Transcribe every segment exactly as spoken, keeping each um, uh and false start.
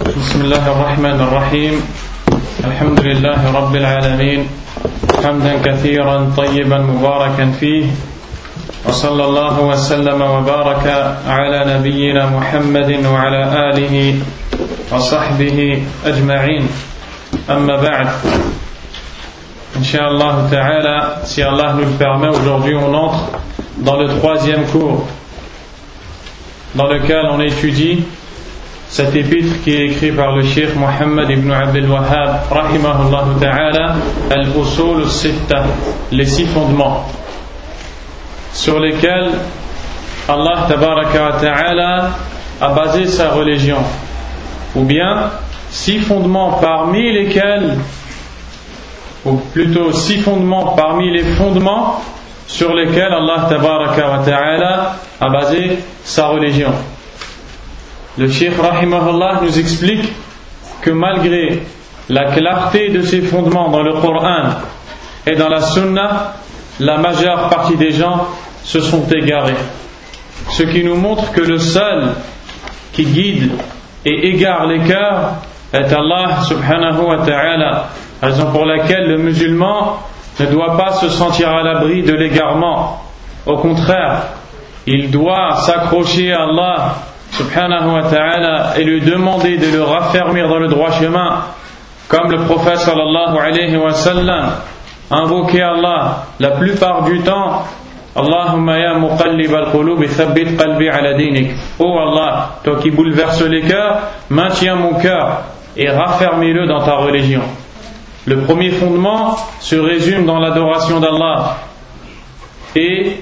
بسم الله الرحمن الرحيم الحمد لله رب العالمين حمدا كثيرا طيبا مباركا فيه وصلى الله وسلم وبارك على نبينا محمد وعلى آله وصحبه أجمعين أما بعد Inch'Allah ta'ala, si Allah nous le permet, aujourd'hui on entre dans le troisième cours dans lequel on étudie cet épître qui est écrit par le Cheikh Mohammed ibn Abdel Wahhab rahimahullah ta'ala, Al-Usul al-Sitta, les six fondements sur lesquels Allah tabaraka wa ta'ala a basé sa religion, ou bien six fondements parmi lesquels ou plutôt six fondements parmi les fondements sur lesquels Allah tabaraka wa ta'ala a basé sa religion. Le Cheikh rahimahullah nous explique que malgré la clarté de ces fondements dans le Coran et dans la Sunna, la majeure partie des gens se sont égarés. Ce qui nous montre que le seul qui guide et égare les cœurs est Allah subhanahu wa ta'ala. Raison pour laquelle le musulman ne doit pas se sentir à l'abri de l'égarement. Au contraire, il doit s'accrocher à Allah subhanahu wa ta'ala et lui demander de le raffermir dans le droit chemin, comme le prophète sallallahu alayhi wa sallam invoquait Allah la plupart du temps. Allahumma ya muqallib al-qulub thabbit qalbi ala dinik. Oh Allah, toi qui bouleverses les cœurs, maintiens mon cœur et raffermis-le dans ta religion. Le premier fondement se résume dans l'adoration d'Allah et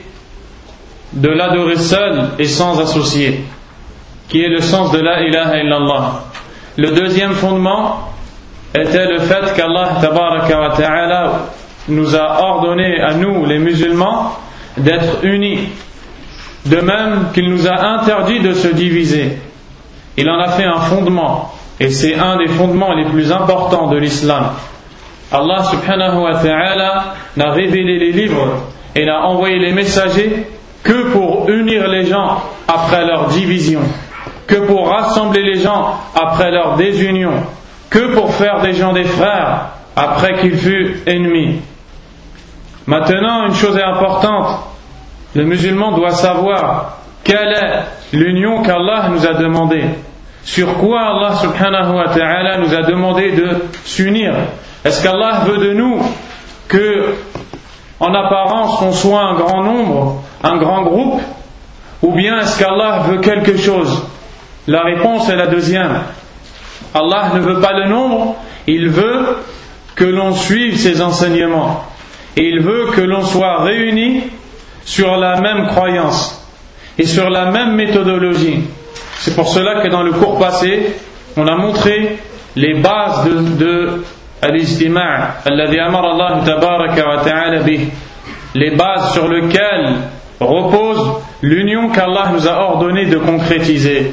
de l'adorer seul et sans associé, qui est le sens de la ilaha illallah. Le deuxième fondement était le fait qu'Allah tabaraka wa ta'ala nous a ordonné à nous les musulmans d'être unis, de même qu'il nous a interdit de se diviser. Il en a fait un fondement et c'est un des fondements les plus importants de l'islam. Allah subhanahu wa ta'ala n'a révélé les livres et n'a envoyé les messagers que pour unir les gens après leur division, que pour rassembler les gens après leur désunion, que pour faire des gens des frères après qu'ils furent ennemis. Maintenant, une chose est importante, le musulman doit savoir quelle est l'union qu'Allah nous a demandée, sur quoi Allah subhanahu wa ta'ala nous a demandé de s'unir. Est-ce qu'Allah veut de nous que, en apparence, on soit un grand nombre, un grand groupe, ou bien est-ce qu'Allah veut quelque chose? La réponse est la deuxième. Allah ne veut pas le nombre, il veut que l'on suive ses enseignements. Et il veut que l'on soit réunis sur la même croyance et sur la même méthodologie. C'est pour cela que dans le cours passé, on a montré les bases de, de al-ijtima' alladhi amara Allah tabaraka wa ta'ala bih, les bases sur lesquelles repose l'union qu'Allah nous a ordonné de concrétiser.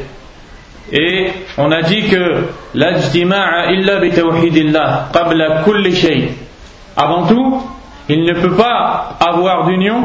Et on a dit que l'ijtima'a illa bi tawhidillah qabla kulli shay. Avant tout, il ne peut pas avoir d'union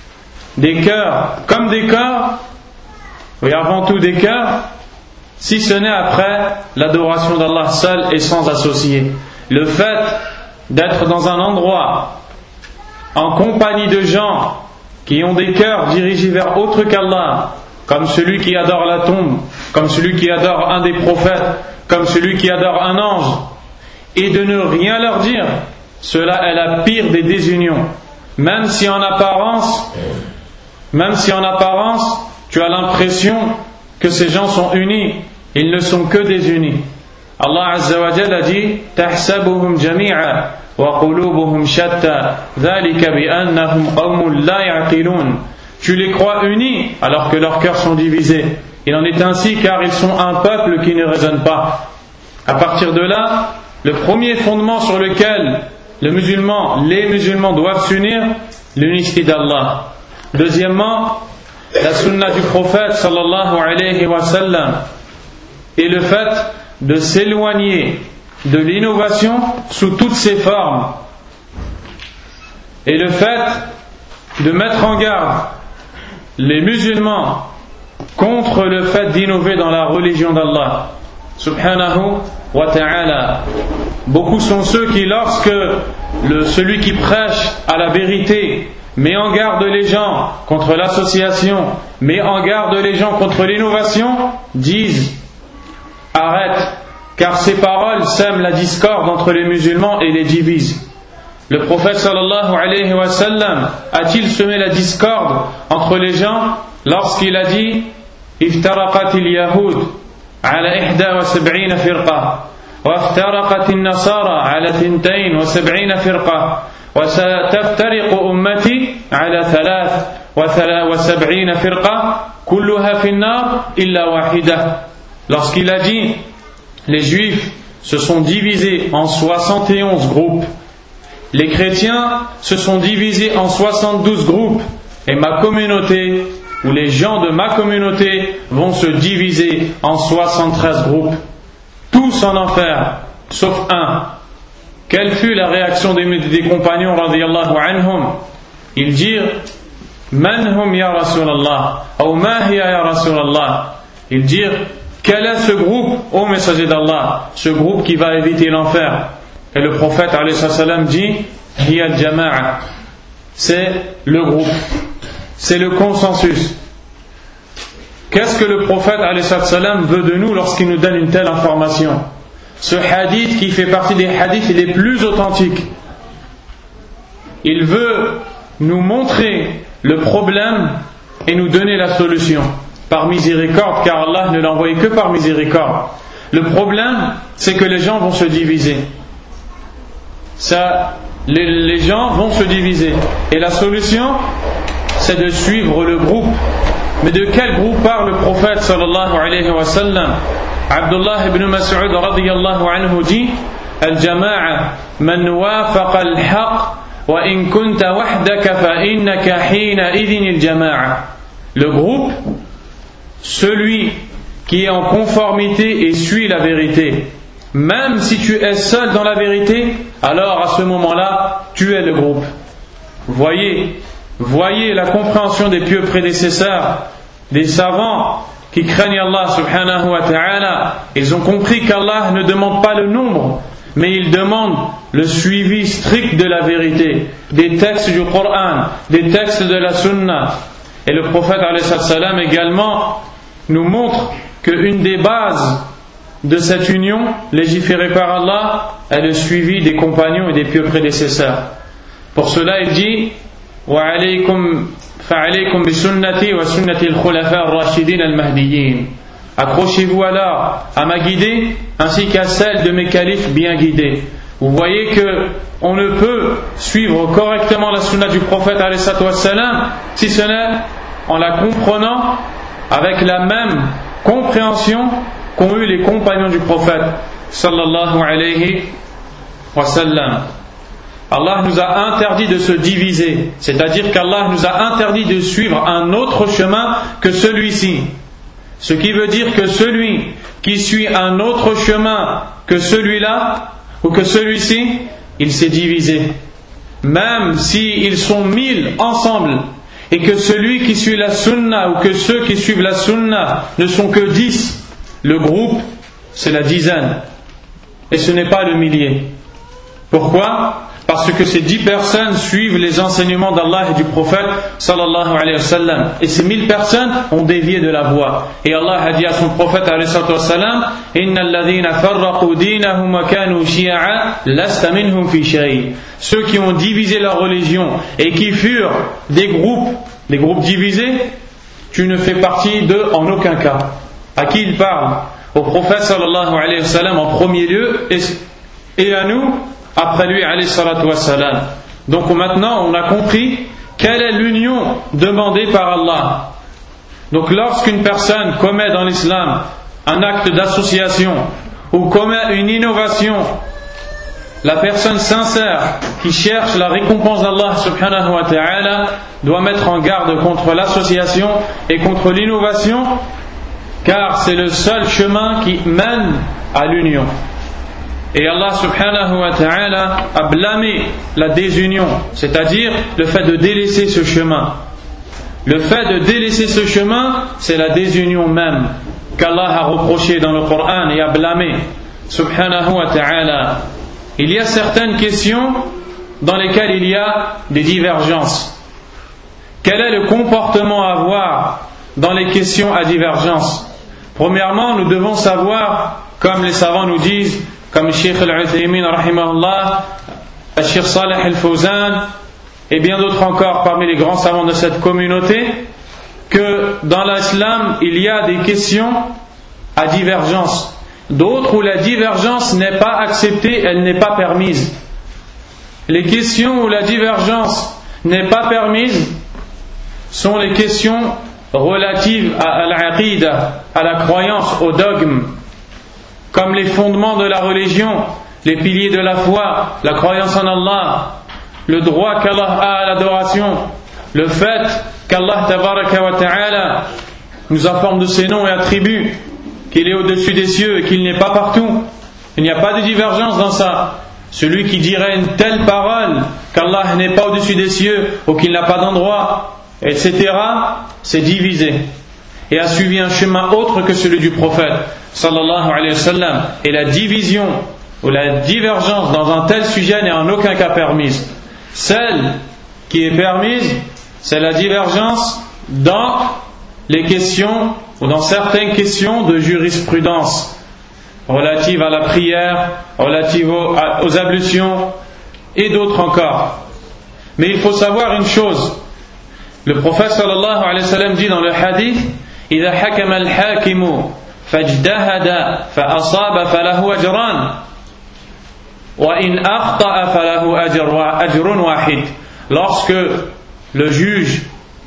des cœurs comme des corps, et avant tout des cœurs, si ce n'est après l'adoration d'Allah seul et sans associé. Le fait d'être dans un endroit en compagnie de gens qui ont des cœurs dirigés vers autre qu'Allah, comme celui qui adore la tombe, comme celui qui adore un des prophètes, comme celui qui adore un ange, et de ne rien leur dire, cela est la pire des désunions. Même si en apparence, même si en apparence, tu as l'impression que ces gens sont unis, ils ne sont que désunis. Allah Azza wa Jalla a dit tahsabuhum jami'a wa qulubuhum shatta dhalika bi annahum qawmun la ya'qilun. Tu les crois unis alors que leurs cœurs sont divisés. Il en est ainsi car ils sont un peuple qui ne raisonne pas. À partir de là, le premier fondement sur lequel le musulman, les musulmans doivent s'unir, l'unicité d'Allah. Deuxièmement, la sunna du prophète sallallahu alayhi wa sallam et le fait de s'éloigner de l'innovation sous toutes ses formes et le fait de mettre en garde les musulmans contre le fait d'innover dans la religion d'Allah. subhanahu wa ta'ala. Beaucoup sont ceux qui, lorsque le, celui qui prêche à la vérité met en garde les gens contre l'association, met en garde les gens contre l'innovation, disent arrête, car ces paroles sèment la discorde entre les musulmans et les divisent. Le prophète sallallahu alayhi wa sallam a-t-il semé la discorde entre les gens lorsqu'il a dit iftaraqat al-yahud ala ihda wa sab'ina firqa wa iftaraqat an-nasara ala thintain wa sab'ina firqa wa sataftariqu ummati ala thalath wa sab'ina firqa kulluha fi an-nar illa wahida. Lorsqu'il a dit les juifs se sont divisés en soixante et onze groupes, les chrétiens se sont divisés en soixante-douze groupes, et ma communauté, ou les gens de ma communauté, vont se diviser en soixante-treize groupes, tous en enfer, sauf un. Quelle fut la réaction des, des compagnons radiyallahu anhum? Ils dirent Man hum ya Rasulallah, ou ma hiya ya Rasulallah. Ils dirent quel est ce groupe, ô messager d'Allah, ce groupe qui va éviter l'enfer? Et le prophète alayhi salam dit hiya al-jama'a, c'est le groupe, c'est le consensus. Qu'est-ce que le prophète alayhi salam veut de nous lorsqu'il nous donne une telle information? Ce hadith qui fait partie des hadiths les plus authentiques, il veut nous montrer le problème et nous donner la solution par miséricorde, car Allah ne l'a envoyé que par miséricorde. Le problème, c'est que les gens vont se diviser. Ça, les, les gens vont se diviser. Et la solution, c'est de suivre le groupe. Mais de quel groupe parle le prophète sallallahu alayhi wa sallam? Abdullah ibn Mas'ud radiyallahu anhu dit Al-jama'a man wafaqa al-haq wa in kunta wahdaka fa innaka hina idhin al-jama'a. Le groupe, celui qui est en conformité et suit la vérité. Même si tu es seul dans la vérité, alors à ce moment-là, tu es le groupe. Voyez, voyez la compréhension des pieux prédécesseurs, des savants qui craignent Allah subhanahu wa ta'ala. Ils ont compris qu'Allah ne demande pas le nombre, mais il demande le suivi strict de la vérité, des textes du Coran, des textes de la Sunna. Et le prophète alayhi salam également nous montre qu'une des bases de cette union légiférée par Allah est le suivi des compagnons et des pieux prédécesseurs. Pour cela il dit wa alaykum fa'alaykum bi sunnati wa sunnati al-khulafa ar-rashidin al-mahdiyyin. Accrochez-vous alors à ma guidée ainsi qu'à celle de mes califes bien guidés. Vous voyez que on ne peut suivre correctement la sunna du prophète alayhi salam si ce n'est en la comprenant avec la même compréhension qu'ont eu les compagnons du prophète sallallahu alayhi wa sallam. Allah nous a interdit de se diviser, c'est-à-dire qu'Allah nous a interdit de suivre un autre chemin que celui-ci. Ce qui veut dire que celui qui suit un autre chemin que celui-là ou que celui-ci, il s'est divisé. Même s'ils sont mille ensemble, et que celui qui suit la sunna ou que ceux qui suivent la sunna ne sont que dix, le groupe c'est la dizaine et ce n'est pas le millier. Pourquoi? Parce que ces dix personnes suivent les enseignements d'Allah et du prophète sallallahu alayhi wa sallam, et ces mille personnes ont dévié de la voie. Et Allah a dit à son prophète alayhi wa sallam innal ladhina farraqu dinahum wa kanu shi'a lasta minhum fi shay. Ceux qui ont divisé leur religion et qui furent des groupes, des groupes divisés, tu ne fais partie d'eux en aucun cas. À qui il parle? Au prophète sallallahu alayhi wa sallam en premier lieu, et, et à nous après lui alayhi salatu wa salam. Donc maintenant on a compris quelle est l'union demandée par Allah. Donc lorsqu'une personne commet dans l'islam un acte d'association ou commet une innovation, la personne sincère qui cherche la récompense d'Allah subhanahu wa ta'ala doit mettre en garde contre l'association et contre l'innovation, car c'est le seul chemin qui mène à l'union. Et Allah subhanahu wa ta'ala a blâmé la désunion, c'est-à-dire le fait de délaisser ce chemin. Le fait de délaisser ce chemin, c'est la désunion même. qu'Allah a reproché dans le Coran et a blâmé, subhanahu wa ta'ala, il y a certaines questions dans lesquelles il y a des divergences. Quel est le comportement à avoir dans les questions à divergence? Premièrement, nous devons savoir, comme les savants nous disent, comme Cheikh Al-Uthaymin rahimahullah, Cheikh Saleh Al-Fawzan et bien d'autres encore parmi les grands savants de cette communauté, que dans l'islam il y a des questions à divergence, d'autres où la divergence n'est pas acceptée, elle n'est pas permise. Les questions où la divergence n'est pas permise sont les questions relatives à l'aqida, à la croyance, au dogme, comme les fondements de la religion, les piliers de la foi, la croyance en Allah, le droit qu'Allah a à l'adoration, le fait qu'Allah tabaraka wa ta'ala nous informe de ses noms et attributs, qu'il est au-dessus des cieux et qu'il n'est pas partout. Il n'y a pas de divergence dans ça. Celui qui dirait une telle parole, qu'Allah n'est pas au-dessus des cieux ou qu'il n'a pas d'endroit, et cetera, c'est divisé et a suivi un chemin autre que celui du prophète sallallahu alayhi wa sallam. Et la division ou la divergence dans un tel sujet n'est en aucun cas permise. Celle qui est permise, c'est la divergence dans les questions ou dans certaines questions de jurisprudence relatives à la prière, relatives aux, aux ablutions et d'autres encore. Mais il faut savoir une chose. Le prophète sallallahu alayhi wa sallam dit dans le hadith: إذا حكم الحاكم فاجتهد فأصاب فله أجران وإن أخطأ فله أجر أجر واحد. Lorsque le juge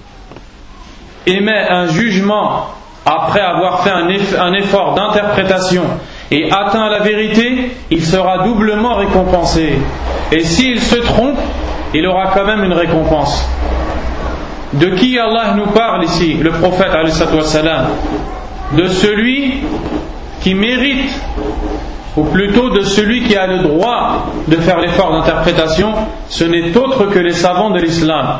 émet un jugement après avoir fait un effort d'interprétation et atteint la vérité, il sera doublement récompensé. Et s'il se trompe, il aura quand même une récompense. De qui Allah nous parle ici, le prophète alayhi salatu wassalam? De celui qui mérite, ou plutôt de celui qui a le droit de faire l'effort d'interprétation. Ce n'est autre que les savants de l'islam.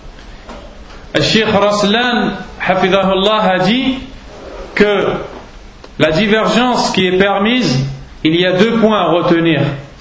Cheikh Raslan hafidahullah a dit que la divergence qui est permise, il y a deux points à retenir.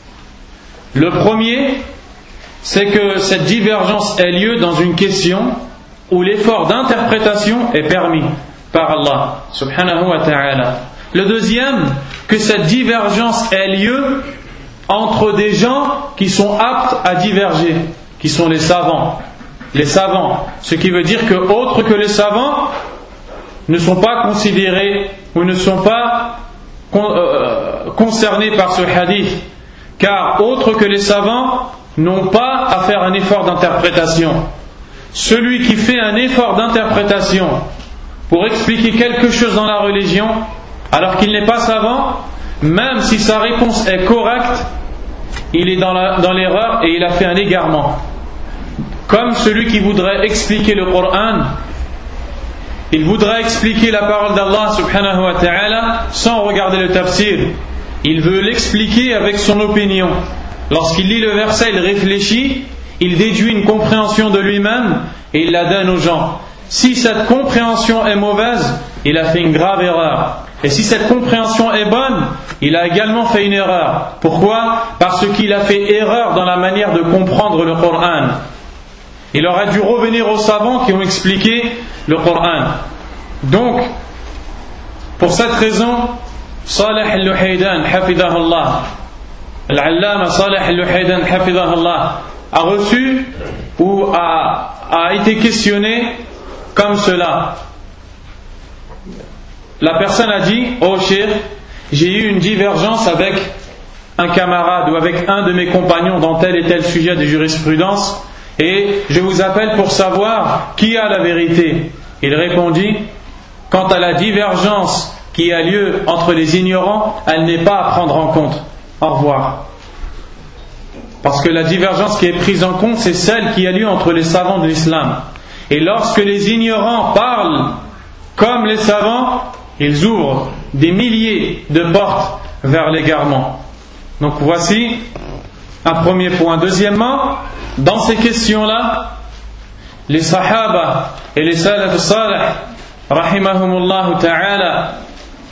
Le premier, c'est que cette divergence ait lieu dans une question où l'effort d'interprétation est permis par Allah subhanahu wa ta'ala. Le deuxième, que cette divergence ait lieu entre des gens qui sont aptes à diverger, qui sont les savants. Les savants, ce qui veut dire que autres que les savants ne sont pas considérés ou ne sont pas con, euh, concernés par ce hadith, car autres que les savants n'ont pas à faire un effort d'interprétation. Celui qui fait un effort d'interprétation pour expliquer quelque chose dans la religion, alors qu'il n'est pas savant, même si sa réponse est correcte, il est dans, la, dans l'erreur et il a fait un égarement. Comme celui qui voudrait expliquer le Coran, il voudrait expliquer la parole d'Allah subhanahu wa ta'ala sans regarder le tafsir. Il veut l'expliquer avec son opinion. Lorsqu'il lit le verset, il réfléchit, il déduit une compréhension de lui-même et il la donne aux gens. Si cette compréhension est mauvaise, il a fait une grave erreur. Et si cette compréhension est bonne, il a également fait une erreur. Pourquoi? Parce qu'il a fait erreur dans la manière de comprendre le Coran. Il aurait dû revenir aux savants qui ont expliqué le Coran. Donc, pour cette raison, Salih al-Luhaydan, hafidahullah, Al-Allama Salih al-Luhaydan, hafidahullah, a reçu ou a, a été questionné comme cela. La personne a dit: oh Cheikh, j'ai eu une divergence avec un camarade ou avec un de mes compagnons dans tel et tel sujet de jurisprudence, et je vous appelle pour savoir qui a la vérité. Il répondit: quant à la divergence qui a lieu entre les ignorants, elle n'est pas à prendre en compte. Au revoir. Parce que la divergence qui est prise en compte, c'est celle qui a lieu entre les savants de l'islam. Et lorsque les ignorants parlent comme les savants, ils ouvrent des milliers de portes vers l'égarement. Donc voici un premier point. Deuxièmement, dans ces questions-là, les sahaba et les salaf salih, rahimahumullah ta'ala,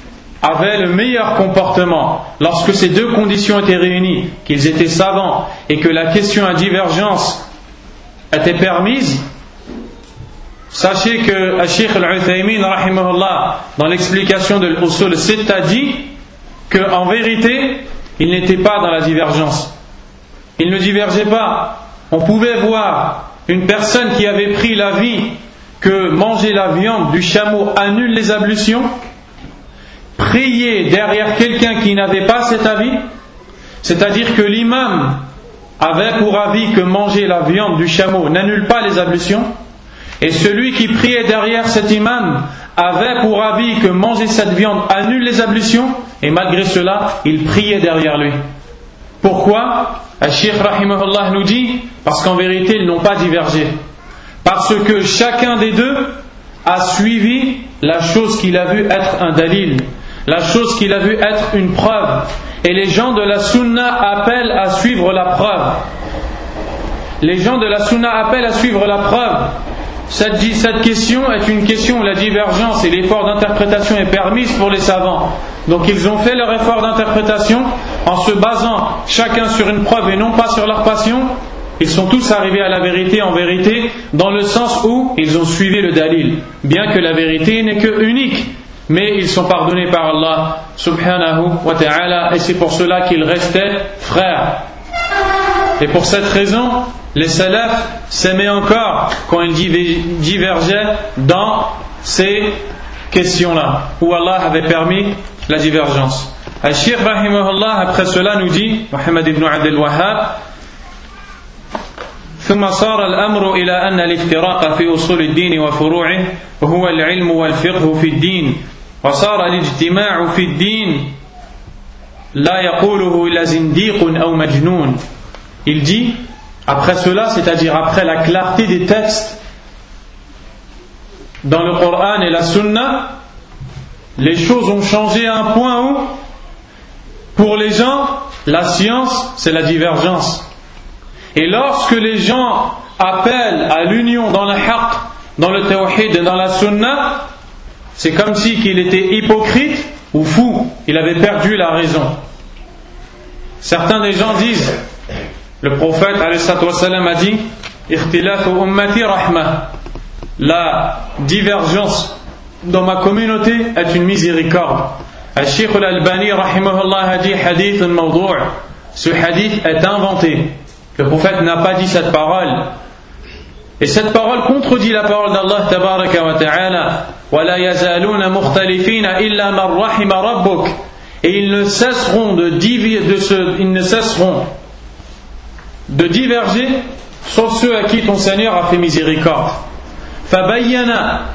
avaient le meilleur comportement lorsque ces deux conditions étaient réunies, qu'ils étaient savants et que la question à divergence était permise, sachez que Al-Sheikh Al-Uthaymin rahimahullah, dans l'explication de l'Usul Sitta, dit qu'en vérité il n'était pas dans la divergence, il ne divergeait pas. On pouvait voir une personne qui avait pris l'avis que manger la viande du chameau annule les ablutions, prier derrière quelqu'un qui n'avait pas cet avis, c'est-à-dire que l'imam avait pour avis que manger la viande du chameau n'annule pas les ablutions, et celui qui priait derrière cet imam avait pour avis que manger cette viande annule les ablutions, et malgré cela il priait derrière lui. Pourquoi? Al-Sheikh rahimahullah nous dit, parce qu'en vérité ils n'ont pas divergé, parce que chacun des deux a suivi la chose qu'il a vu être un dalil, la chose qu'il a vu être une preuve, et les gens de la sunna appellent à suivre la preuve. Les gens de la sunna appellent à suivre la preuve. Cette, cette question est une question où la divergence et l'effort d'interprétation est permise pour les savants. Donc ils ont fait leur effort d'interprétation en se basant chacun sur une preuve et non pas sur leur passion. Ils sont tous arrivés à la vérité en vérité, dans le sens où ils ont suivi le dalil, bien que la vérité n'est que unique, mais ils sont pardonnés par Allah subhanahu wa ta'ala, et c'est pour cela qu'ils restaient frères. Et pour cette raison, les salafs s'aimaient encore quand ils divergeaient dans ces questions-là, où Allah avait permis la divergence. Al-Sheikh rahimahullah après cela nous dit, Muhammad ibn Abdel Wahhab, ثم صار الأمر إلى أن الافتراق في أصول الدين وفروعه هو العلم والفقه في الدين وصار الاجتماع في الدين لا يقوله إلا زنديق أو مجنون. Il dit, après cela, c'est-à-dire après la clarté des textes dans le Coran et la Sunna, les choses ont changé à un point où, pour les gens, la science, c'est la divergence. Et lorsque les gens appellent à l'union dans le haqq, dans le tawhid et dans la sunna, c'est comme si qu'il était hypocrite ou fou, il avait perdu la raison. Certains des gens disent, le prophète alayhi salatu wassalam a dit, ikhtilafu ummati rahma, la divergence dans ma communauté est une miséricorde. Al-Sheikh al-Albani rahimahullah a dit hadith al-mawdu', ce hadith est inventé. Le prophète n'a pas dit cette parole. Et cette parole contredit la parole d'Allah tabaraka wa ta'ala. وَلَا يَزَالُونَ مُخْتَلِفِينَ إِلَّا مَنْ رَحِمَ رَبُّكَ. Et ils ne cesseront de, divi- de se, ils ne cesseront de diverger, sauf ceux à qui ton Seigneur a fait miséricorde. فَبَيَّنَ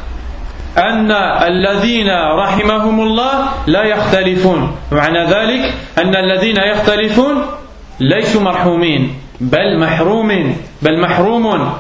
أن الذين رحمهم الله لا يختلفون. معنى ذلك أن الذين يختلفون ليسوا مرحومين. Bel mahroumin, bel mahroumun.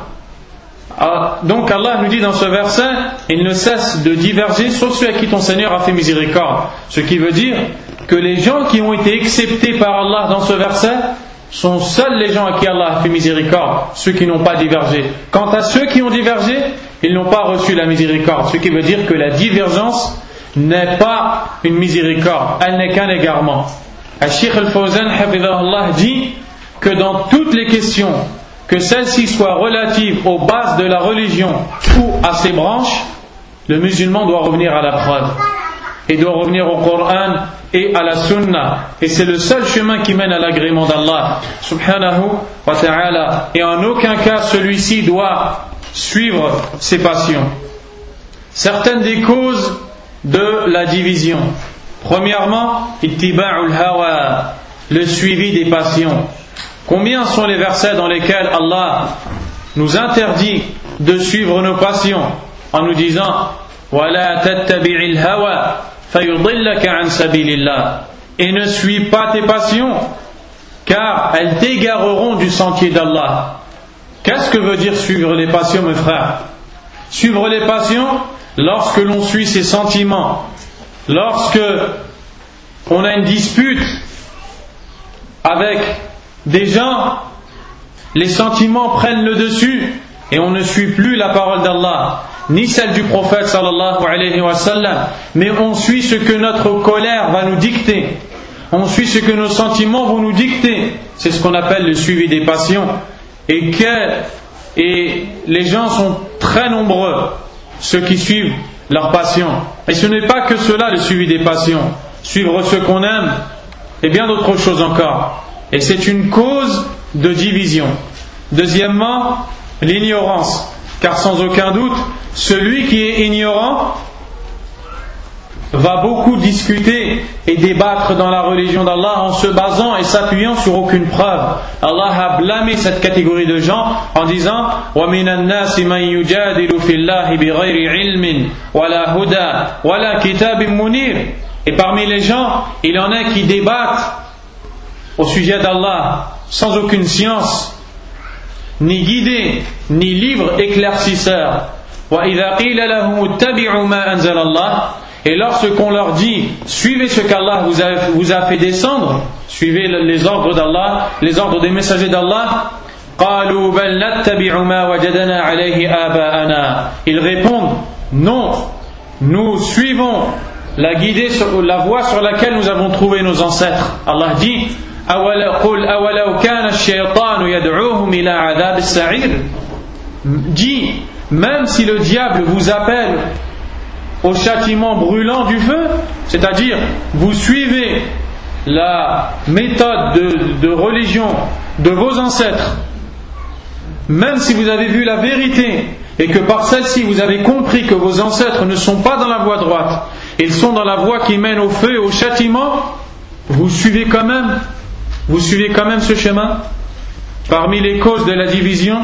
Donc Allah nous dit dans ce verset, il ne cesse de diverger sauf ceux à qui ton Seigneur a fait miséricorde. Ce qui veut dire que les gens qui ont été acceptés par Allah dans ce verset sont seuls les gens à qui Allah a fait miséricorde, ceux qui n'ont pas divergé. Quant à ceux qui ont divergé, ils n'ont pas reçu la miséricorde. Ce qui veut dire que la divergence n'est pas une miséricorde, elle n'est qu'un égarement. Al-Sheikh al-Fawzan hafidhahullah dit que dans toutes les questions, que celles-ci soient relatives aux bases de la religion ou à ses branches, le musulman doit revenir à la preuve et doit revenir au Coran et à la Sunna, et c'est le seul chemin qui mène à l'agrément d'Allah subhanahu wa ta'ala, et en aucun cas celui-ci doit suivre ses passions. Certaines des causes de la division: premièrement, ittiba'ul hawa, le suivi des passions. Combien sont les versets dans lesquels Allah nous interdit de suivre nos passions en nous disant وَلَا تَتَّبِعِ الْهَوَى فَيُضِلَّكَ عَنْ سَبِيلِ اللَّهِ, et ne suis pas tes passions car elles t'égareront du sentier d'Allah. Qu'est-ce que veut dire suivre les passions, mes frères? Suivre les passions, lorsque l'on suit ses sentiments, lorsque on a une dispute avec des gens, les sentiments prennent le dessus et on ne suit plus la parole d'Allah. ni celle du prophète sallallahu alayhi wa sallam, mais on suit ce que notre colère va nous dicter, on suit ce que nos sentiments vont nous dicter. C'est ce qu'on appelle le suivi des passions. Et, que, et les gens sont très nombreux, ceux qui suivent leurs passions. Et ce n'est pas que cela, le suivi des passions. Suivre ceux qu'on aime et bien d'autres choses encore. Et c'est une cause de division. Deuxièmement, l'ignorance. Car sans aucun doute, celui qui est ignorant va beaucoup discuter et débattre dans la religion d'Allah en se basant et s'appuyant sur aucune preuve. Allah a blâmé cette catégorie de gens en disant وَمِنَ النَّاسِ مَنْ يُجَادِلُ فِي اللَّهِ بِغَيْرِ عِلْمٍ وَلَا هُدَى وَلَا كِتَابٍ مُنِيرٍ. Et parmi les gens, il y en a qui débattent au sujet d'Allah sans aucune science, ni guidée, ni livre éclaircisseur. وَإِذَا قِيلَ لَهُمُ اتَّبِعُوا مَا أَنزَلَ اللَّهُ. Et lorsqu'on leur dit suivez ce qu'Allah vous a, vous a fait descendre, suivez les ordres d'Allah, les ordres des messagers d'Allah, قَالُوا بَلْ نَتَّبِعُ مَا وَجَدَنَا عَلَيْهِ آبَاءَنَا. Ils répondent non, nous suivons la guidée sur la voie sur laquelle nous avons trouvé nos ancêtres. Allah dit قُلْ أَوَلَوْ كَانَ الشَّيْطَانُ يَدْعُوهُمْ إِلَى عَذَابِ السَّعِيرِ. Dit, même si le diable vous appelle au châtiment brûlant du feu, c'est-à-dire vous suivez la méthode de, de religion de vos ancêtres, même si vous avez vu la vérité et que par celle-ci vous avez compris que vos ancêtres ne sont pas dans la voie droite, ils sont dans la voie qui mène au feu et au châtiment, vous suivez quand même, vous suivez quand même ce chemin. Parmi les causes de la division,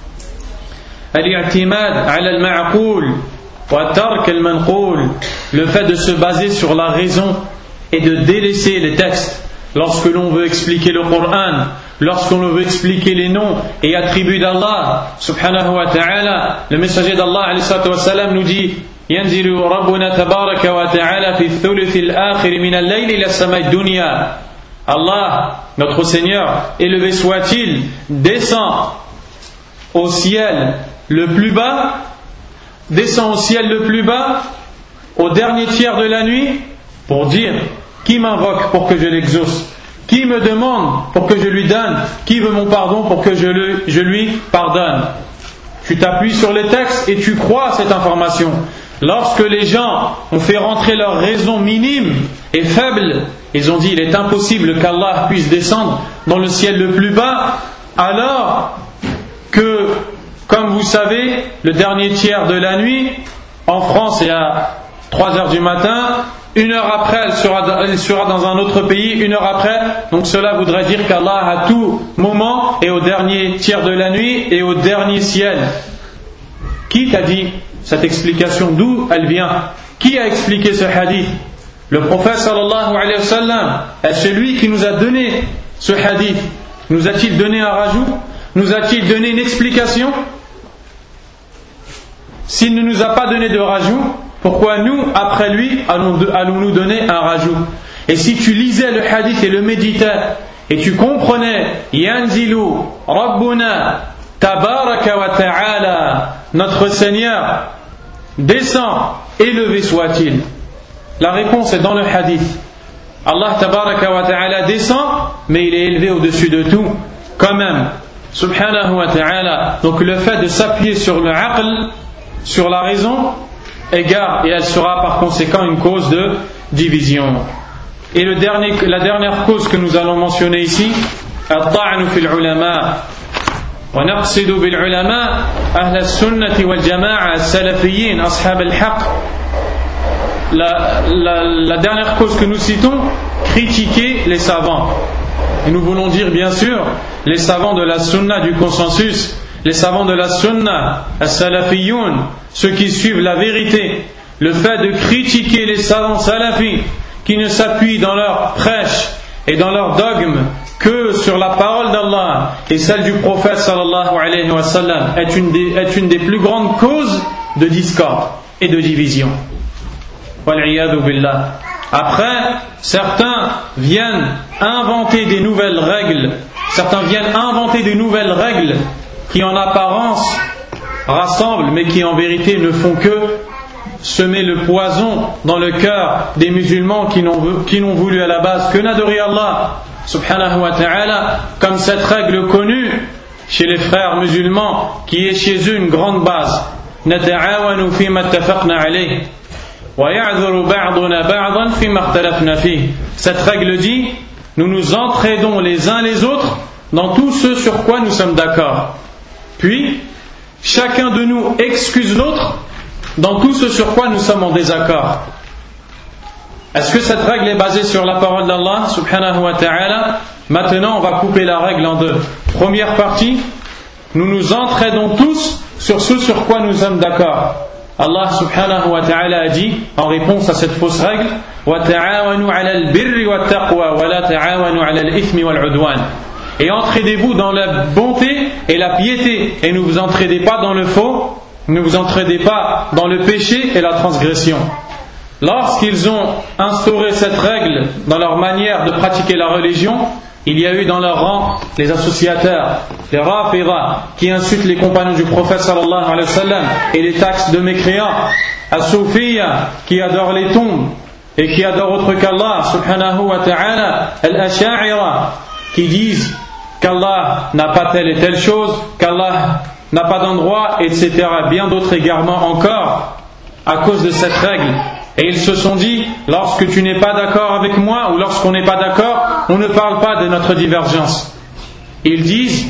al-i'timad ala al-ma'qul wa tark al-manqul, le fait de se baser sur la raison et de délaisser les textes lorsque l'on veut expliquer le Coran, lorsqu'on veut expliquer les noms et attributs d'Allah subhanahu wa ta'ala. Le messager d'Allah alayhi salatu wa salam nous dit yanzilu rabbuna tabaraka wa ta'ala fi thuluth al-akhir min al-layl ila as-sama'i ad-dunya. Allah, notre Seigneur, élevé soit-il, descend au ciel le plus bas, descend au ciel le plus bas, au dernier tiers de la nuit, pour dire qui m'invoque pour que je l'exauce, qui me demande pour que je lui donne, qui veut mon pardon pour que je, le, je lui pardonne. Tu t'appuies sur les textes et tu crois à cette information. Lorsque les gens ont fait rentrer leur raison minime et faible, ils ont dit il est impossible qu'Allah puisse descendre dans le ciel le plus bas, alors que, comme vous savez, le dernier tiers de la nuit, en France c'est à trois heures du matin, une heure après elle sera, elle sera dans un autre pays, une heure après, donc cela voudrait dire qu'Allah à tout moment est au dernier tiers de la nuit et au dernier ciel. Qui t'a dit cette explication? D'où elle vient? Qui a expliqué ce hadith? Le prophète sallallahu alayhi wa sallam est celui qui nous a donné ce hadith. Nous a-t-il donné un rajout? Nous a-t-il donné une explication? S'il ne nous a pas donné de rajout, pourquoi nous, après lui, allons-nous donner un rajout? Et si tu lisais le hadith et le méditais, et tu comprenais Yanzilu Rabbuna Tabaraka wa Ta'ala, notre Seigneur descend, élevé soit-il. La réponse est dans le hadith. Allah Tabaraka wa Ta'ala descend, mais il est élevé au-dessus de tout, quand même. Subhanahu wa Ta'ala. Donc le fait de s'appuyer sur le aql, sur la raison, égare, et elle sera par conséquent une cause de division. Et le dernier, la dernière cause que nous allons mentionner ici, al-ta'nu fil ulama. Wa naqsidu bil ulama ahl as-sunnah wal jama'a as-salafiyyin ashab al-haq. La, la, la dernière cause que nous citons, critiquer les savants. Et nous voulons dire bien sûr les savants de la sunna du consensus, les savants de la sunna, as-salafiyoun, ceux qui suivent la vérité. Le fait de critiquer les savants salafis qui ne s'appuient dans leur prêche et dans leur dogme que sur la parole d'Allah et celle du prophète sallallahu alayhi wa sallam est une des, est une des plus grandes causes de discorde et de division. Wal'iyadu billah. Après, certains viennent inventer des nouvelles règles, certains viennent inventer des nouvelles règles qui en apparence rassemblent, mais qui en vérité ne font que semer le poison dans le cœur des musulmans qui n'ont, qui n'ont voulu à la base que n'adorer Allah subhanahu wa ta'ala, comme cette règle connue chez les frères musulmans qui est chez eux une grande base. نتعاون فيما اتفقنا عليه ويعذر بعضنا بعضا فيما اختلفنا فيه. Cette règle dit, nous nous entraidons les uns les autres dans tout ce sur quoi nous sommes d'accord. Puis, chacun de nous excuse l'autre dans tout ce sur quoi nous sommes en désaccord. Est-ce que cette règle est basée sur la parole d'Allah subhanahu wa ta'ala? Maintenant, on va couper la règle en deux. Première partie, nous nous entraidons tous sur ce sur quoi nous sommes d'accord. Allah subhanahu wa ta'ala a dit, en réponse à cette fausse règle, وَتَعَاوَنُوا عَلَى الْبِرِّ وَالتَّقْوَى وَلَا تَعَاوَنُوا عَلَى الْإِثْمِ وَالْعُدْوَانِ. Et entraidez-vous dans la bonté et la piété, et ne vous entraidez pas dans le faux, ne vous entraidez pas dans le péché et la transgression. Lorsqu'ils ont instauré cette règle dans leur manière de pratiquer la religion, il y a eu dans leur rang les associateurs, les Rafida, qui insultent les compagnons du prophète sallallahu alayhi wa sallam et les taxent de mécréants, As-Soufiyya, qui adorent les tombes et qui adorent autre qu'Allah subhanahu wa ta'ala, Al-Asha'ira, qui disent qu'Allah n'a pas telle et telle chose, qu'Allah n'a pas d'endroit, et cetera. Bien d'autres égarements encore à cause de cette règle. Et ils se sont dit, lorsque tu n'es pas d'accord avec moi, ou lorsqu'on n'est pas d'accord, on ne parle pas de notre divergence. Ils disent,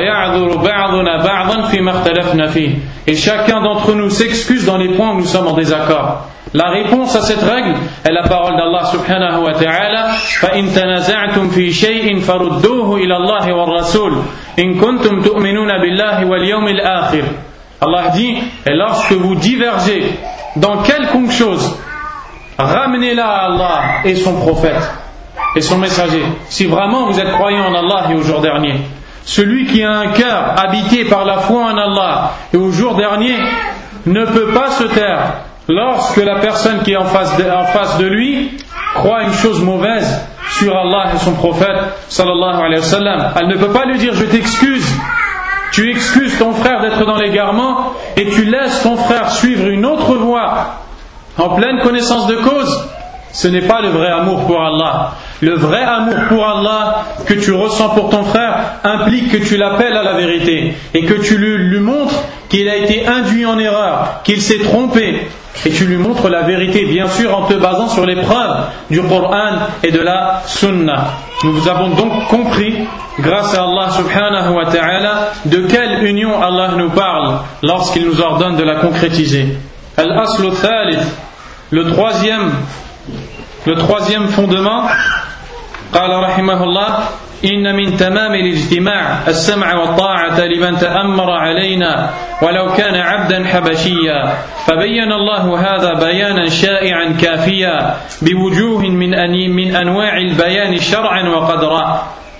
et chacun d'entre nous s'excuse dans les points où nous sommes en désaccord. La réponse à cette règle est la parole d'Allah subhanahu wa ta'ala, فَإِن تَنَازَعْتُمْ فِي شَيْءٍ فَرُدُّوهُ إِلَى اللَّهِ وَالرَّسُولِ إِن كُنتُمْ تُؤْمِنُونَ بِاللَّهِ وَالْيَوْمِ الْآخِرِ. Allah dit, et lorsque vous divergez dans quelconque chose, ramenez-la à Allah et son prophète et son messager, si vraiment vous êtes croyants en Allah et au jour dernier. Celui qui a un cœur habité par la foi en Allah et au jour dernier ne peut pas se taire lorsque la personne qui est en face de, en face de lui croit une chose mauvaise sur Allah et son prophète sallallahu alayhi wa sallam. Elle ne peut pas lui dire, je t'excuse. Tu excuses ton frère d'être dans l'égarement et tu laisses ton frère suivre une autre voie en pleine connaissance de cause. Ce n'est pas le vrai amour pour Allah. Le vrai amour pour Allah que tu ressens pour ton frère implique que tu l'appelles à la vérité et que tu lui, lui montres qu'il a été induit en erreur, qu'il s'est trompé, et tu lui montres la vérité, bien sûr en te basant sur les preuves du Coran et de la Sunna. Nous avons donc compris, grâce à Allah subhanahu wa ta'ala, de quelle union Allah nous parle lorsqu'il nous ordonne de la concrétiser. Al-Aslu Thalith, le troisième Le troisième fondement, قال رحمه الله إن من تمام الاجتماع السمع والطاعة لمن تأمر علينا ولو كان عبدا حبشيا فبين الله هذا بيانا شائعا كافيا بوجوه من أن من أنواع البيان شرعا وقدرا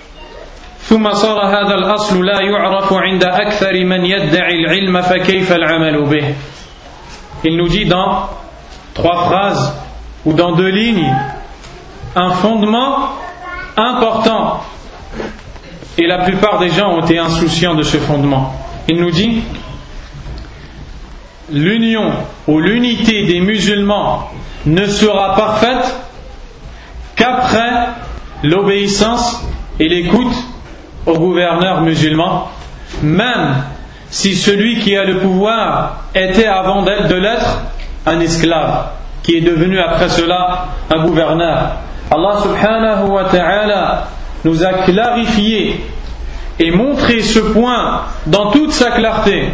ثم صار هذا الأصل لا يعرف عند أكثر من يدعي العلم فكيف العمل به. Il nous dit dans trois phrases ou dans deux lignes un fondement important, et la plupart des gens ont été insouciants de ce fondement. Il nous dit, l'union ou l'unité des musulmans ne sera parfaite qu'après l'obéissance et l'écoute au gouverneur musulman, même si celui qui a le pouvoir était avant de l'être un esclave, qui est devenu après cela un gouverneur. Allah subhanahu wa ta'ala nous a clarifié et montré ce point dans toute sa clarté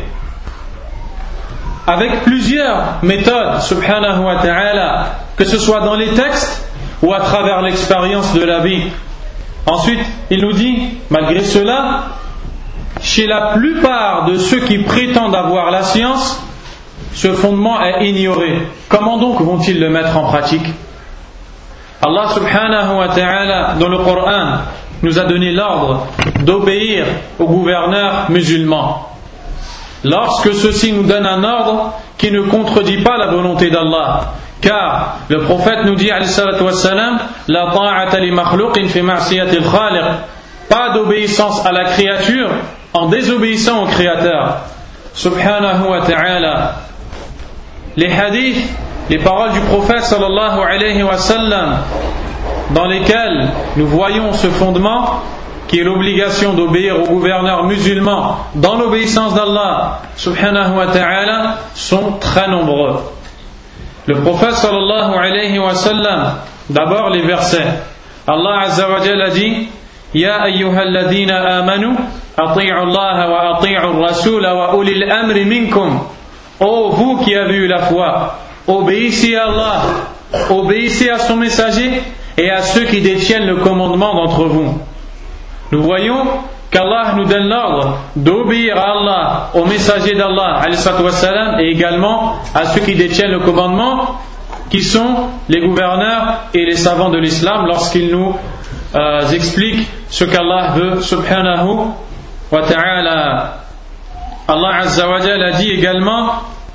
avec plusieurs méthodes subhanahu wa ta'ala, que ce soit dans les textes ou à travers l'expérience de la vie. Ensuite, il nous dit, malgré cela, chez la plupart de ceux qui prétendent avoir la science, ce fondement est ignoré. Comment donc vont-ils le mettre en pratique? Allah subhanahu wa ta'ala, dans le Coran, nous a donné l'ordre d'obéir aux gouverneurs musulmans. Lorsque ceux-ci nous donnent un ordre qui ne contredit pas la volonté d'Allah, car le prophète nous dit, alayhi salatu wassalam, la ta'ata li makhluqin fi ma'siyati al-khaliq, pas d'obéissance à la créature en désobéissant au Créateur. subhanahu wa ta'ala. Les hadiths, les paroles du prophète sallallahu alayhi wa sallam, dans lesquelles nous voyons ce fondement qui est l'obligation d'obéir aux gouverneurs musulmans dans l'obéissance d'Allah subhanahu wa ta'ala, sont très nombreux. Le prophète sallallahu alayhi wa sallam, d'abord les versets. Allah azza wa jalla a dit: Ya ayyuhalladhina amanu ati'u Allah wa ati'u ar-rasul wa ulil amri minkum. Ô vous qui avez eu la foi, obéissez à Allah, obéissez à son messager et à ceux qui détiennent le commandement d'entre vous. Nous voyons qu'Allah nous donne l'ordre d'obéir à Allah, au messager d'Allah alayhi salatu wassalam, et également à ceux qui détiennent le commandement, qui sont les gouverneurs et les savants de l'islam, lorsqu'ils nous euh, expliquent ce qu'Allah veut subhanahu wa ta'ala. Allah azza wa jalla a dit également,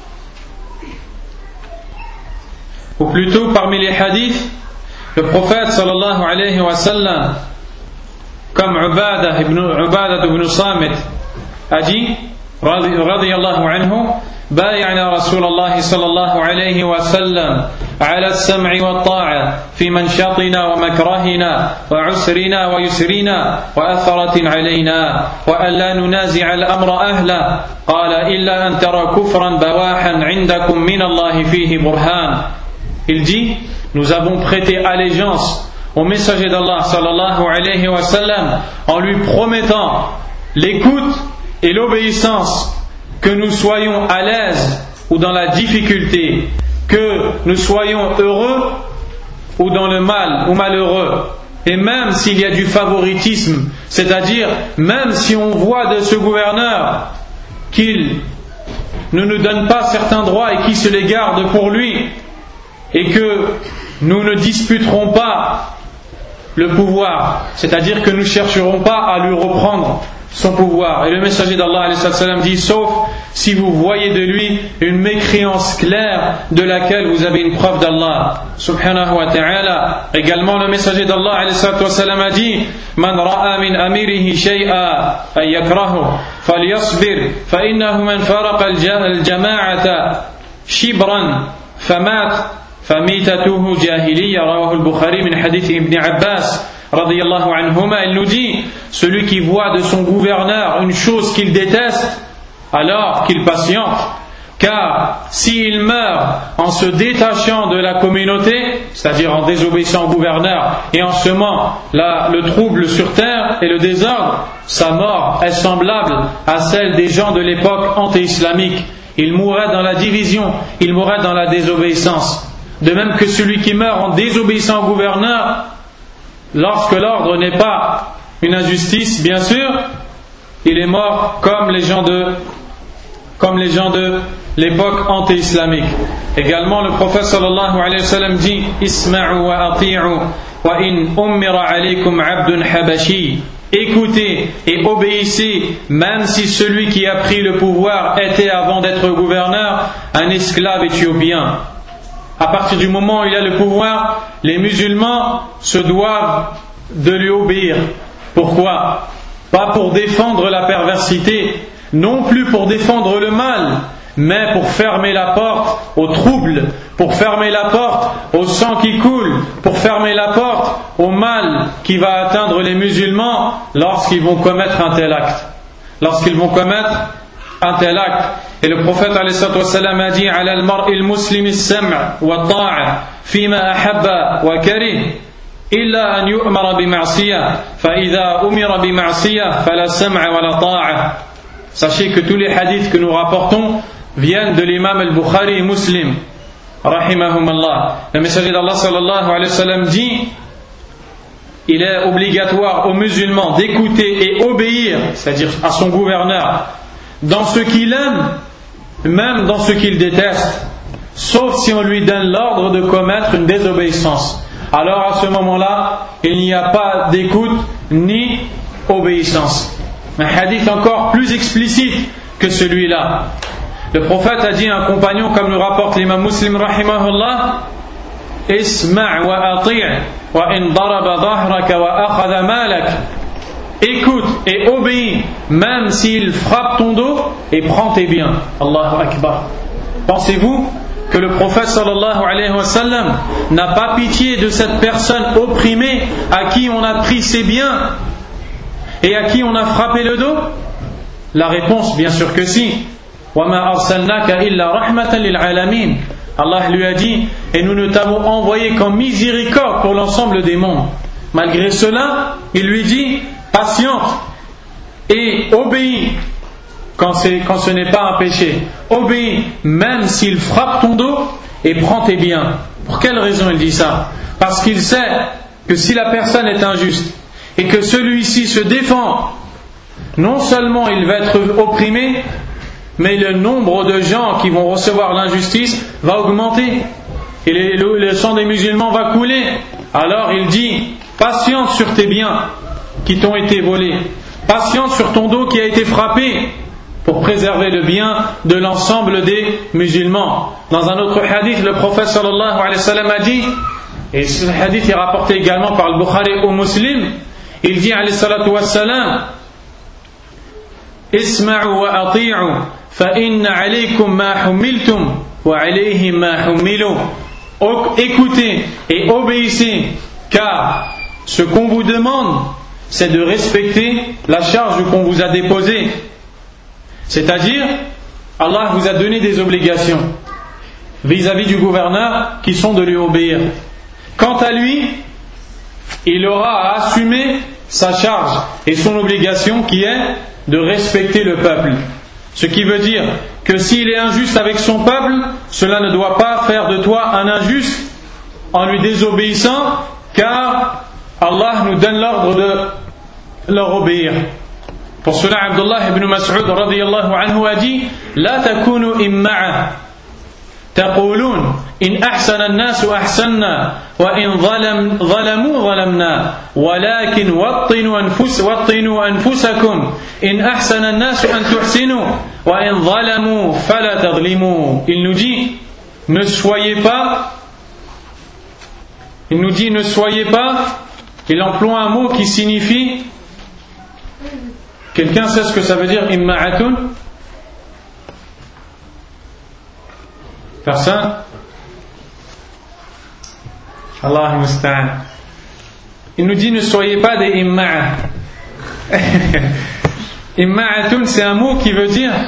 ou plutôt parmi les hadiths, le prophète sallallahu alayhi wa sallam, comme Ubadah ibn, Ubadah ibn Samit a dit, radiyallahu anhu, بايعنا رسول الله صلى الله عليه وسلم على السمع والطاعة في منشطنا ومكرهنا وعسرنا ويسرنا وأثرة علينا وأن لا ننازع الأمر أهله قال إلا أن ترى كفرا بواحا عندكم من الله فيه برهان. Il dit, nous avons prêté allégeance au messager d'Allah sallallahu alayhi wa sallam en lui promettant l'écoute et l'obéissance, que nous soyons à l'aise ou dans la difficulté, que nous soyons heureux ou dans le mal ou malheureux, et même s'il y a du favoritisme, c'est-à-dire même si on voit de ce gouverneur qu'il ne nous donne pas certains droits et qu'il se les garde pour lui, et que nous ne disputerons pas le pouvoir, c'est-à-dire que nous ne chercherons pas à lui reprendre son pouvoir. Et le messager d'Allah alayhi salam dit, sauf si vous voyez de lui une mécréance claire de laquelle vous avez une preuve d'Allah subhanahu wa ta'ala. Également le messager d'Allah alayhi salam a dit, man ra'a min amirihi shay'a ay yakrahu falyasbir fa innahu man faraqa al-jama'ata shibran famat famitatuhu jahiliya. Rawahu al-Bukhari min hadith Ibn Abbas radiyallahu anhuma. Il nous dit, celui qui voit de son gouverneur une chose qu'il déteste, alors qu'il patiente, car s'il meurt en se détachant de la communauté, c'est-à-dire en désobéissant au gouverneur et en semant la, le trouble sur terre et le désordre, sa mort est semblable à celle des gens de l'époque anté-islamique. Il mourrait dans la division, il mourrait dans la désobéissance. De même que celui qui meurt en désobéissant au gouverneur, lorsque l'ordre n'est pas une injustice, bien sûr, il est mort comme les gens de, comme les gens de l'époque anté-islamique. Également, le prophète sallallahu alayhi wa sallam dit, Isma'u wa ati'u wa in ummira alaykum abdun habashi. Écoutez et obéissez, même si celui qui a pris le pouvoir était avant d'être gouverneur un esclave éthiopien. À partir du moment où il a le pouvoir, les musulmans se doivent de lui obéir. Pourquoi? Pas pour défendre la perversité, non plus pour défendre le mal, mais pour fermer la porte au trouble, pour fermer la porte au sang qui coule, pour fermer la porte au mal qui va atteindre les musulmans lorsqu'ils vont commettre un tel acte. Lorsqu'ils vont commettre un tel acte. Et le prophète alayhi salatu wassalam a dit, ala al-mar'i al-muslimi as-sam' wa at-ta'a fima ahabba wa karih illa an yu'mara bi ma'siyah fa idha umira bi ma'siyah fala sam'a wa la ta'a. Sachez que tous les hadiths que nous rapportons viennent de l'imam al-Bukhari et Muslim rahimahumallah. Le messager d'Allah sallallahu alayhi wa sallam dit, il est obligatoire aux musulmans d'écouter et obéir, c'est-à-dire à son gouverneur, dans ce qu'il aime, même dans ce qu'il déteste, sauf si on lui donne l'ordre de commettre une désobéissance. Alors à ce moment-là, il n'y a pas d'écoute ni obéissance. Un hadith encore plus explicite que celui-là. Le prophète a dit à un compagnon, comme nous rapporte l'imam Muslim rahimahullah, Isma' wa ati' wa in daraba dhahraka wa akhadha malak. écoute et obéis, même s'il frappe ton dos, et prends tes biens. Allahu Akbar. Pensez-vous que le prophète sallallahu alayhi wa sallam n'a pas pitié de cette personne opprimée à qui on a pris ses biens et à qui on a frappé le dos? La réponse, bien sûr que si. وَمَا أَرْسَلْنَاكَ إِلَّا رَحْمَةً لِلْعَالَمِينَ. Allah lui a dit, et nous ne t'avons envoyé qu'en miséricorde pour l'ensemble des mondes. Malgré cela, il lui dit, patiente et obéis quand, c'est, quand ce n'est pas un péché. Obéis même s'il frappe ton dos et prends tes biens. Pour quelle raison il dit ça? Parce qu'il sait que si la personne est injuste et que celui-ci se défend, non seulement il va être opprimé, mais le nombre de gens qui vont recevoir l'injustice va augmenter et les, le, le sang des musulmans va couler. Alors il dit, patiente sur tes biens qui t'ont été volés, patiente sur ton dos qui a été frappé, pour préserver le bien de l'ensemble des musulmans. Dans un autre hadith, le prophète sallallahu alayhi wa sallam a dit, et ce hadith est rapporté également par le Bukhari ou Muslim, il dit alayhi salatu wa salam, Isma'u wa ati'u fa inna alaykum ma humiltum wa alayhim ma humilu. Écoutez et obéissez, car ce qu'on vous demande, c'est de respecter la charge qu'on vous a déposée. C'est-à-dire, Allah vous a donné des obligations vis-à-vis du gouverneur qui sont de lui obéir. Quant à lui, il aura à assumer sa charge et son obligation qui est de respecter le peuple. Ce qui veut dire que s'il est injuste avec son peuple, cela ne doit pas faire de toi un injuste en lui désobéissant, car Allah nous donne l'ordre de leur obéir. Pour cela, Abdullah ibn Mas'ud radiyallahu anhu a dit, La takunu imma'a taqulun in ahsana an-nasu ahsanna wa in zalam, zalamu zalamna walakin wattinu anfus wattinu anfusakum in ahsana an-nasu an tuhsinu wa in zalamu fala tadhlimu. Il nous dit, ne soyez pas, il nous dit, ne soyez pas, il emploie un mot qui signifie, quelqu'un sait ce que ça veut dire, imma'atun? Personne? Allah musta'an. Il nous dit, ne soyez pas des imma'a. Imma'atun, c'est un mot qui veut dire,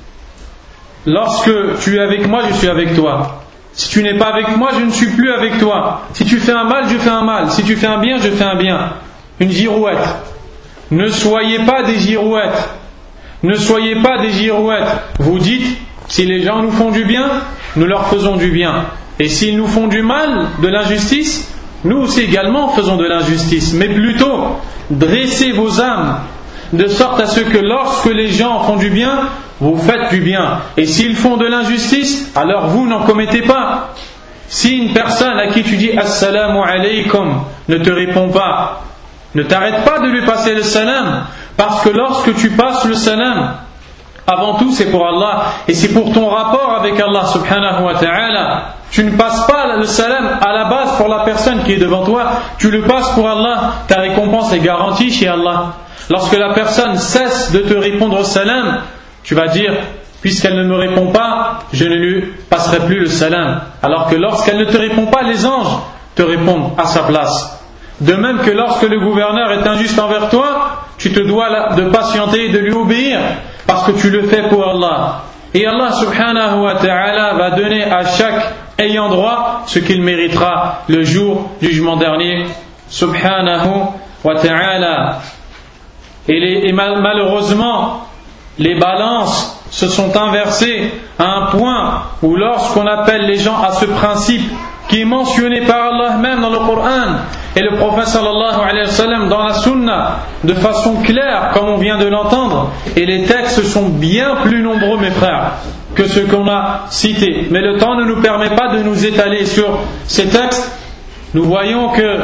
lorsque tu es avec moi, je suis avec toi. Si tu n'es pas avec moi, je ne suis plus avec toi. Si tu fais un mal, je fais un mal. Si tu fais un bien, je fais un bien. Une girouette. Ne soyez pas des girouettes. Ne soyez pas des girouettes. Vous dites, si les gens nous font du bien, nous leur faisons du bien. Et s'ils nous font du mal, de l'injustice, nous aussi également faisons de l'injustice. Mais plutôt, dressez vos âmes, de sorte à ce que lorsque les gens font du bien, vous faites du bien. Et s'ils font de l'injustice, alors vous n'en commettez pas. Si une personne à qui tu dis Assalamu alaykum ne te répond pas, ne t'arrête pas de lui passer le salam, parce que lorsque tu passes le salam, avant tout c'est pour Allah, et c'est pour ton rapport avec Allah subhanahu wa ta'ala. Tu ne passes pas le salam à la base pour la personne qui est devant toi, tu le passes pour Allah, ta récompense est garantie chez Allah. Lorsque la personne cesse de te répondre au salam, tu vas dire, puisqu'elle ne me répond pas, je ne lui passerai plus le salam. Alors que lorsqu'elle ne te répond pas, les anges te répondent à sa place. De même que lorsque le gouverneur est injuste envers toi, tu te dois de patienter et de lui obéir, parce que tu le fais pour Allah. Et Allah subhanahu wa ta'ala va donner à chaque ayant droit ce qu'il méritera le jour du jugement dernier. Subhanahu wa ta'ala. Et, les, et malheureusement, les balances se sont inversées à un point où lorsqu'on appelle les gens à ce principe qui est mentionné par Allah même dans le Coran et le prophète sallallahu alayhi wa sallam dans la sunna de façon claire comme on vient de l'entendre, et les textes sont bien plus nombreux mes frères que ceux qu'on a cités, mais le temps ne nous permet pas de nous étaler sur ces textes. Nous voyons que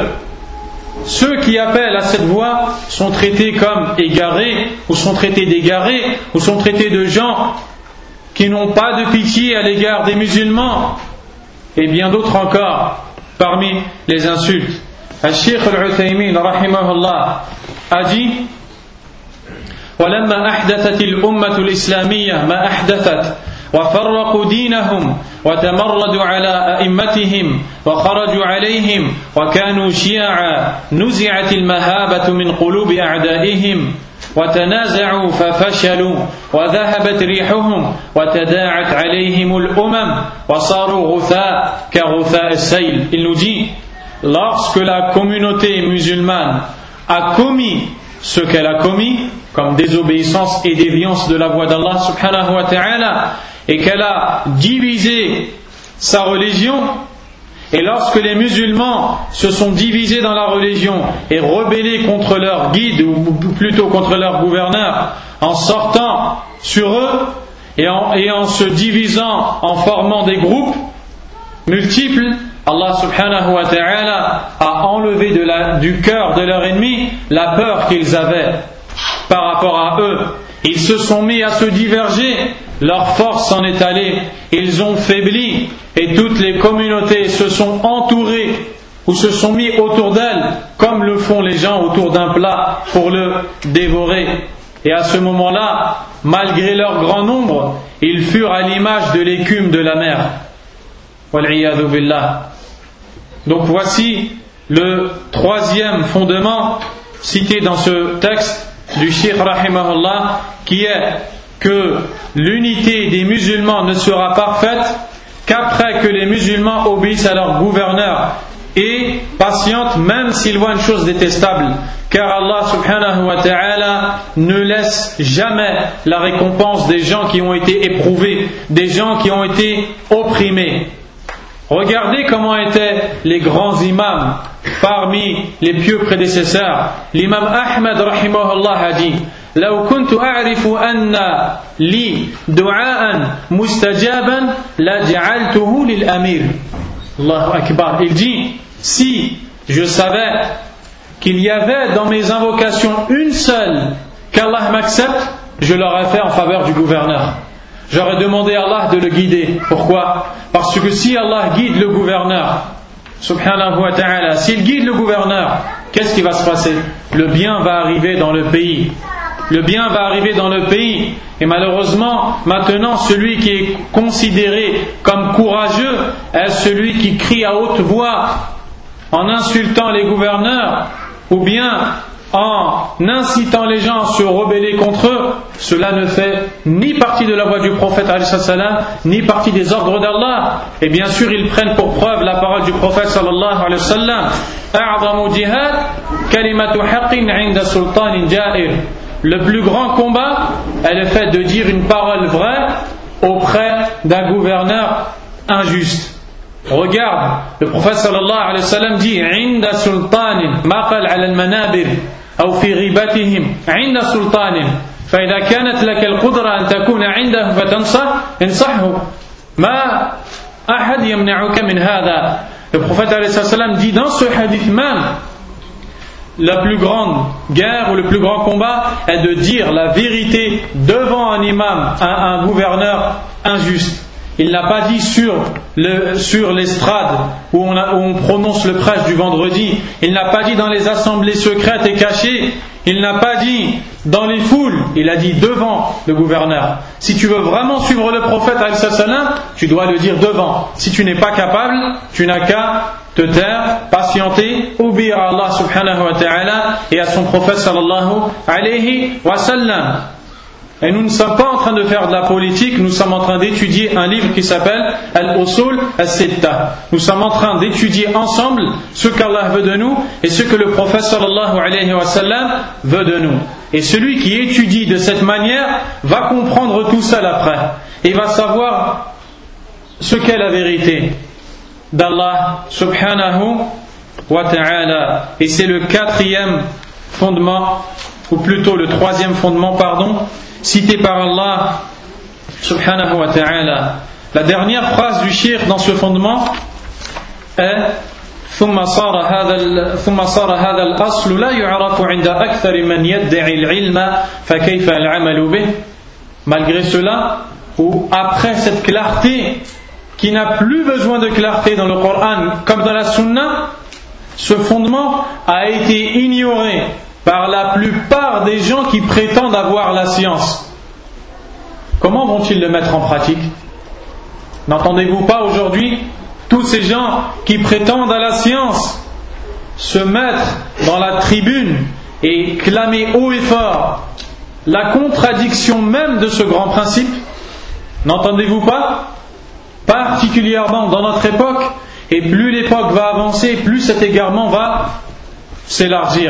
ceux qui appellent à cette voie sont traités comme égarés, ou sont traités d'égarés, ou sont traités de gens qui n'ont pas de pitié à l'égard des musulmans, et bien d'autres encore parmi les insultes. Al-Sheikh Al-Uthaymin rahimahullah a dit, ولما أحدثت الأمة الإسلامية ما أحدثت وفرقوا دينهم وتمردوا على أئمتهم وخرجوا عليهم وكانوا شيعا نزعت المهابة من قلوب أعدائهم وتنازعوا ففشلوا وذهبت ريحهم وتداعت عليهم الأمم وصاروا غثاء كغثاء السيل. Il nous dit, lorsque la communauté musulmane a commis ce qu'elle a commis comme désobéissance et déviance de la voie d'Allah subhanahu wa ta'ala, et qu'elle a divisé sa religion, et lorsque les musulmans se sont divisés dans la religion et rebellés contre leur guide, ou plutôt contre leur gouverneur, en sortant sur eux et en, et en se divisant, en formant des groupes multiples, Allah subhanahu wa ta'ala a enlevé de la, du cœur de leur ennemi la peur qu'ils avaient par rapport à eux. Ils se sont mis à se diverger, leur force s'en est allée, ils ont faibli, et toutes les communautés se sont entourées ou se sont mis autour d'elles, comme le font les gens autour d'un plat pour le dévorer. Et à ce moment-là, malgré leur grand nombre, ils furent à l'image de l'écume de la mer. Wal'iyadhu billah. Donc voici le troisième fondement cité dans ce texte du Cheikh rahimahullah, qui est que l'unité des musulmans ne sera parfaite qu'après que les musulmans obéissent à leur gouverneur et patientent même s'ils voient une chose détestable, car Allah subhanahu wa ta'ala ne laisse jamais la récompense des gens qui ont été éprouvés, des gens qui ont été opprimés. Regardez comment étaient les grands imams parmi les pieux prédécesseurs. L'imam Ahmed rahimahullah a dit: لو كنت أعرف أن لي دعاء مستجابا لجعلته للأمير. Allahu Akbar. Il dit, si je savais qu'il y avait dans mes invocations une seule qu'Allah m'accepte, je l'aurais fait en faveur du gouverneur. J'aurais demandé à Allah de le guider. Pourquoi? Parce que si Allah guide le gouverneur, subhanahu wa ta'ala, s'il guide le gouverneur, qu'est-ce qui va se passer? Le bien va arriver dans le pays. Le bien va arriver dans le pays. Et malheureusement, maintenant, celui qui est considéré comme courageux est celui qui crie à haute voix en insultant les gouverneurs ou bien en incitant les gens à se rebeller contre eux. Cela ne fait ni partie de la voie du prophète alayhi salam, ni partie des ordres d'Allah. Et bien sûr, ils prennent pour preuve la parole du prophète sallallahu alayhi wa sallam: a'zamu jihad kalimatu haqqin 'inda sultanin ja'ir. Le plus grand combat est le fait de dire une parole vraie auprès d'un gouverneur injuste. Regarde, le prophète sallallahu alayhi wa sallam dit: عند سلطان ما قال على المنابر أو في غيبتهم عند سلطان فإذا كانت لك القدرة أن تكون عنده فتنصح انصحه ما أحد يمنعك من هذا. Le prophète alayhi salam dit dans ce hadith même: la plus grande guerre ou le plus grand combat est de dire la vérité devant un imam, un, un gouverneur injuste. Il n'a pas dit sur, le, sur l'estrade où on, a, où on prononce le prêche du vendredi. Il n'a pas dit dans les assemblées secrètes et cachées. Il n'a pas dit dans les foules. Il a dit devant le gouverneur. Si tu veux vraiment suivre le prophète alayhi salam, tu dois le dire devant. Si tu n'es pas capable, tu n'as qu'à te taire, patienter, obéir à Allah subhanahu wa ta'ala et à son prophète sallallahu alayhi wa sallam. Et nous ne sommes pas en train de faire de la politique, nous sommes en train d'étudier un livre qui s'appelle Al-Usul As-Sitta. Nous sommes en train d'étudier ensemble ce qu'Allah veut de nous et ce que le prophète sallallahu alayhi wa sallam veut de nous. Et celui qui étudie de cette manière va comprendre tout ça après et va savoir ce qu'est la vérité d'Allah subhanahu wa ta'ala. Et c'est le quatrième fondement, ou plutôt le troisième fondement, pardon, cité par Allah subhanahu wa ta'ala. La dernière phrase du shir dans ce fondement est: ثم صار هذا ثم صار هذا الأصل لا يعرف عند أكثر من يدعي العلم فكيف العمل به. Malgré cela, ou après cette clarté qui n'a plus besoin de clarté dans le Coran comme dans la Sunna, ce fondement a été ignoré par la plupart des gens qui prétendent avoir la science. Comment vont-ils le mettre en pratique? N'entendez-vous pas aujourd'hui tous ces gens qui prétendent à la science se mettre dans la tribune et clamer haut et fort la contradiction même de ce grand principe? N'entendez-vous pas? Particulièrement dans notre époque, et plus l'époque va avancer, plus cet égarement va s'élargir.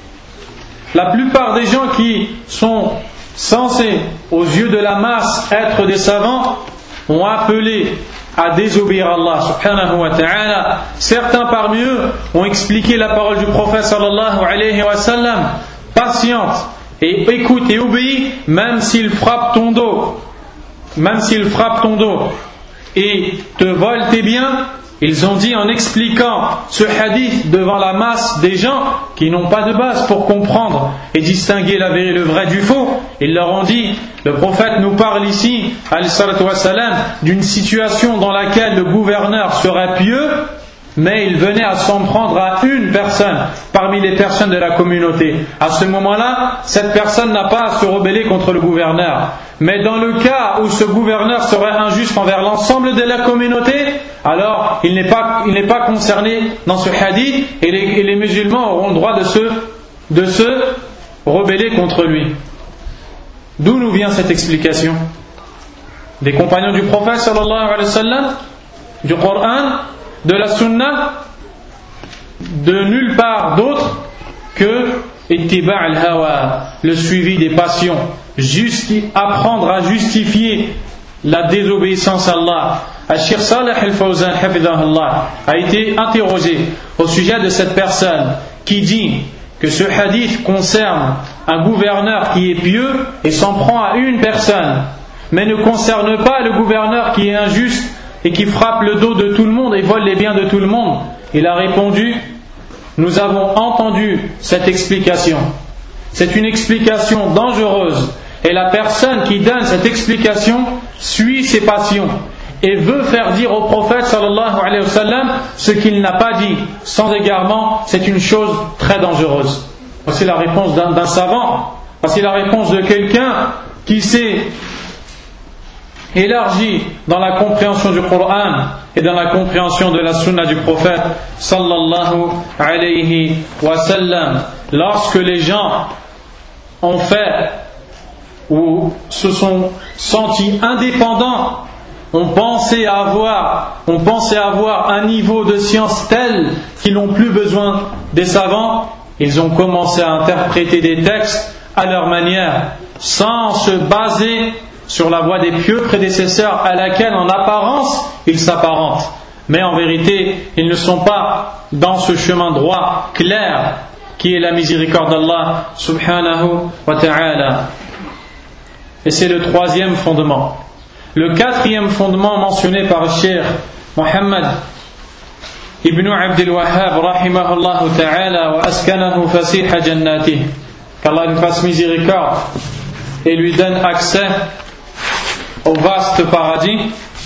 La plupart des gens qui sont censés, aux yeux de la masse, être des savants, ont appelé à désobéir à Allah subhanahu wa ta'ala. Certains parmi eux ont expliqué la parole du prophète sallallahu alayhi wa sallam: patiente et écoute et obéis, même s'il frappe ton dos, même s'il frappe ton dos et te vole tes biens. Ils ont dit, en expliquant ce hadith devant la masse des gens qui n'ont pas de base pour comprendre et distinguer la vérité, le vrai du faux, ils leur ont dit: le prophète nous parle ici, alayhi salatu wa salam, d'une situation dans laquelle le gouverneur serait pieux, mais il venait à s'en prendre à une personne parmi les personnes de la communauté. À ce moment-là, cette personne n'a pas à se rebeller contre le gouverneur. Mais dans le cas où ce gouverneur serait injuste envers l'ensemble de la communauté, alors il n'est pas, il n'est pas concerné dans ce hadith, et les, et les musulmans auront le droit de se, de se rebeller contre lui. D'où nous vient cette explication? Des compagnons du prophète sallallahu alayhi wa sallam, du Coran, de la Sunna, de nulle part d'autre que ittiba' al-hawa, le suivi des passions, Justi- apprendre à justifier la désobéissance à Allah. Al-Sheikh Salih al-Fawzan hafidhahullah a été interrogé au sujet de cette personne qui dit que ce hadith concerne un gouverneur qui est pieux et s'en prend à une personne, mais ne concerne pas le gouverneur qui est injuste et qui frappe le dos de tout le monde et vole les biens de tout le monde. Il a répondu: nous avons entendu cette explication. C'est une explication dangereuse, et la personne qui donne cette explication suit ses passions et veut faire dire au prophète sallallahu alayhi wa sallam ce qu'il n'a pas dit sans égarement. C'est une chose très dangereuse. Voici la réponse d'un, d'un savant. Voici la réponse de quelqu'un qui s'est élargi dans la compréhension du Coran et dans la compréhension de la sunna du prophète sallallahu alayhi wa sallam. Lorsque les gens ont fait ou se sont sentis indépendants, ont pensé avoir, ont pensé avoir un niveau de science tel qu'ils n'ont plus besoin des savants, ils ont commencé à interpréter des textes à leur manière, sans se baser sur la voie des pieux prédécesseurs à laquelle en apparence ils s'apparentent, mais en vérité ils ne sont pas dans ce chemin droit clair qui est la miséricorde d'Allah subhanahu wa ta'ala. Et c'est le troisième fondement. Le quatrième fondement mentionné par le Cheikh Mohammed ibn Abdul Wahhab rahimahullah ta'ala wa askanahu fasiha jannatih, qu'Allah lui fasse miséricorde et lui donne accès au vaste paradis.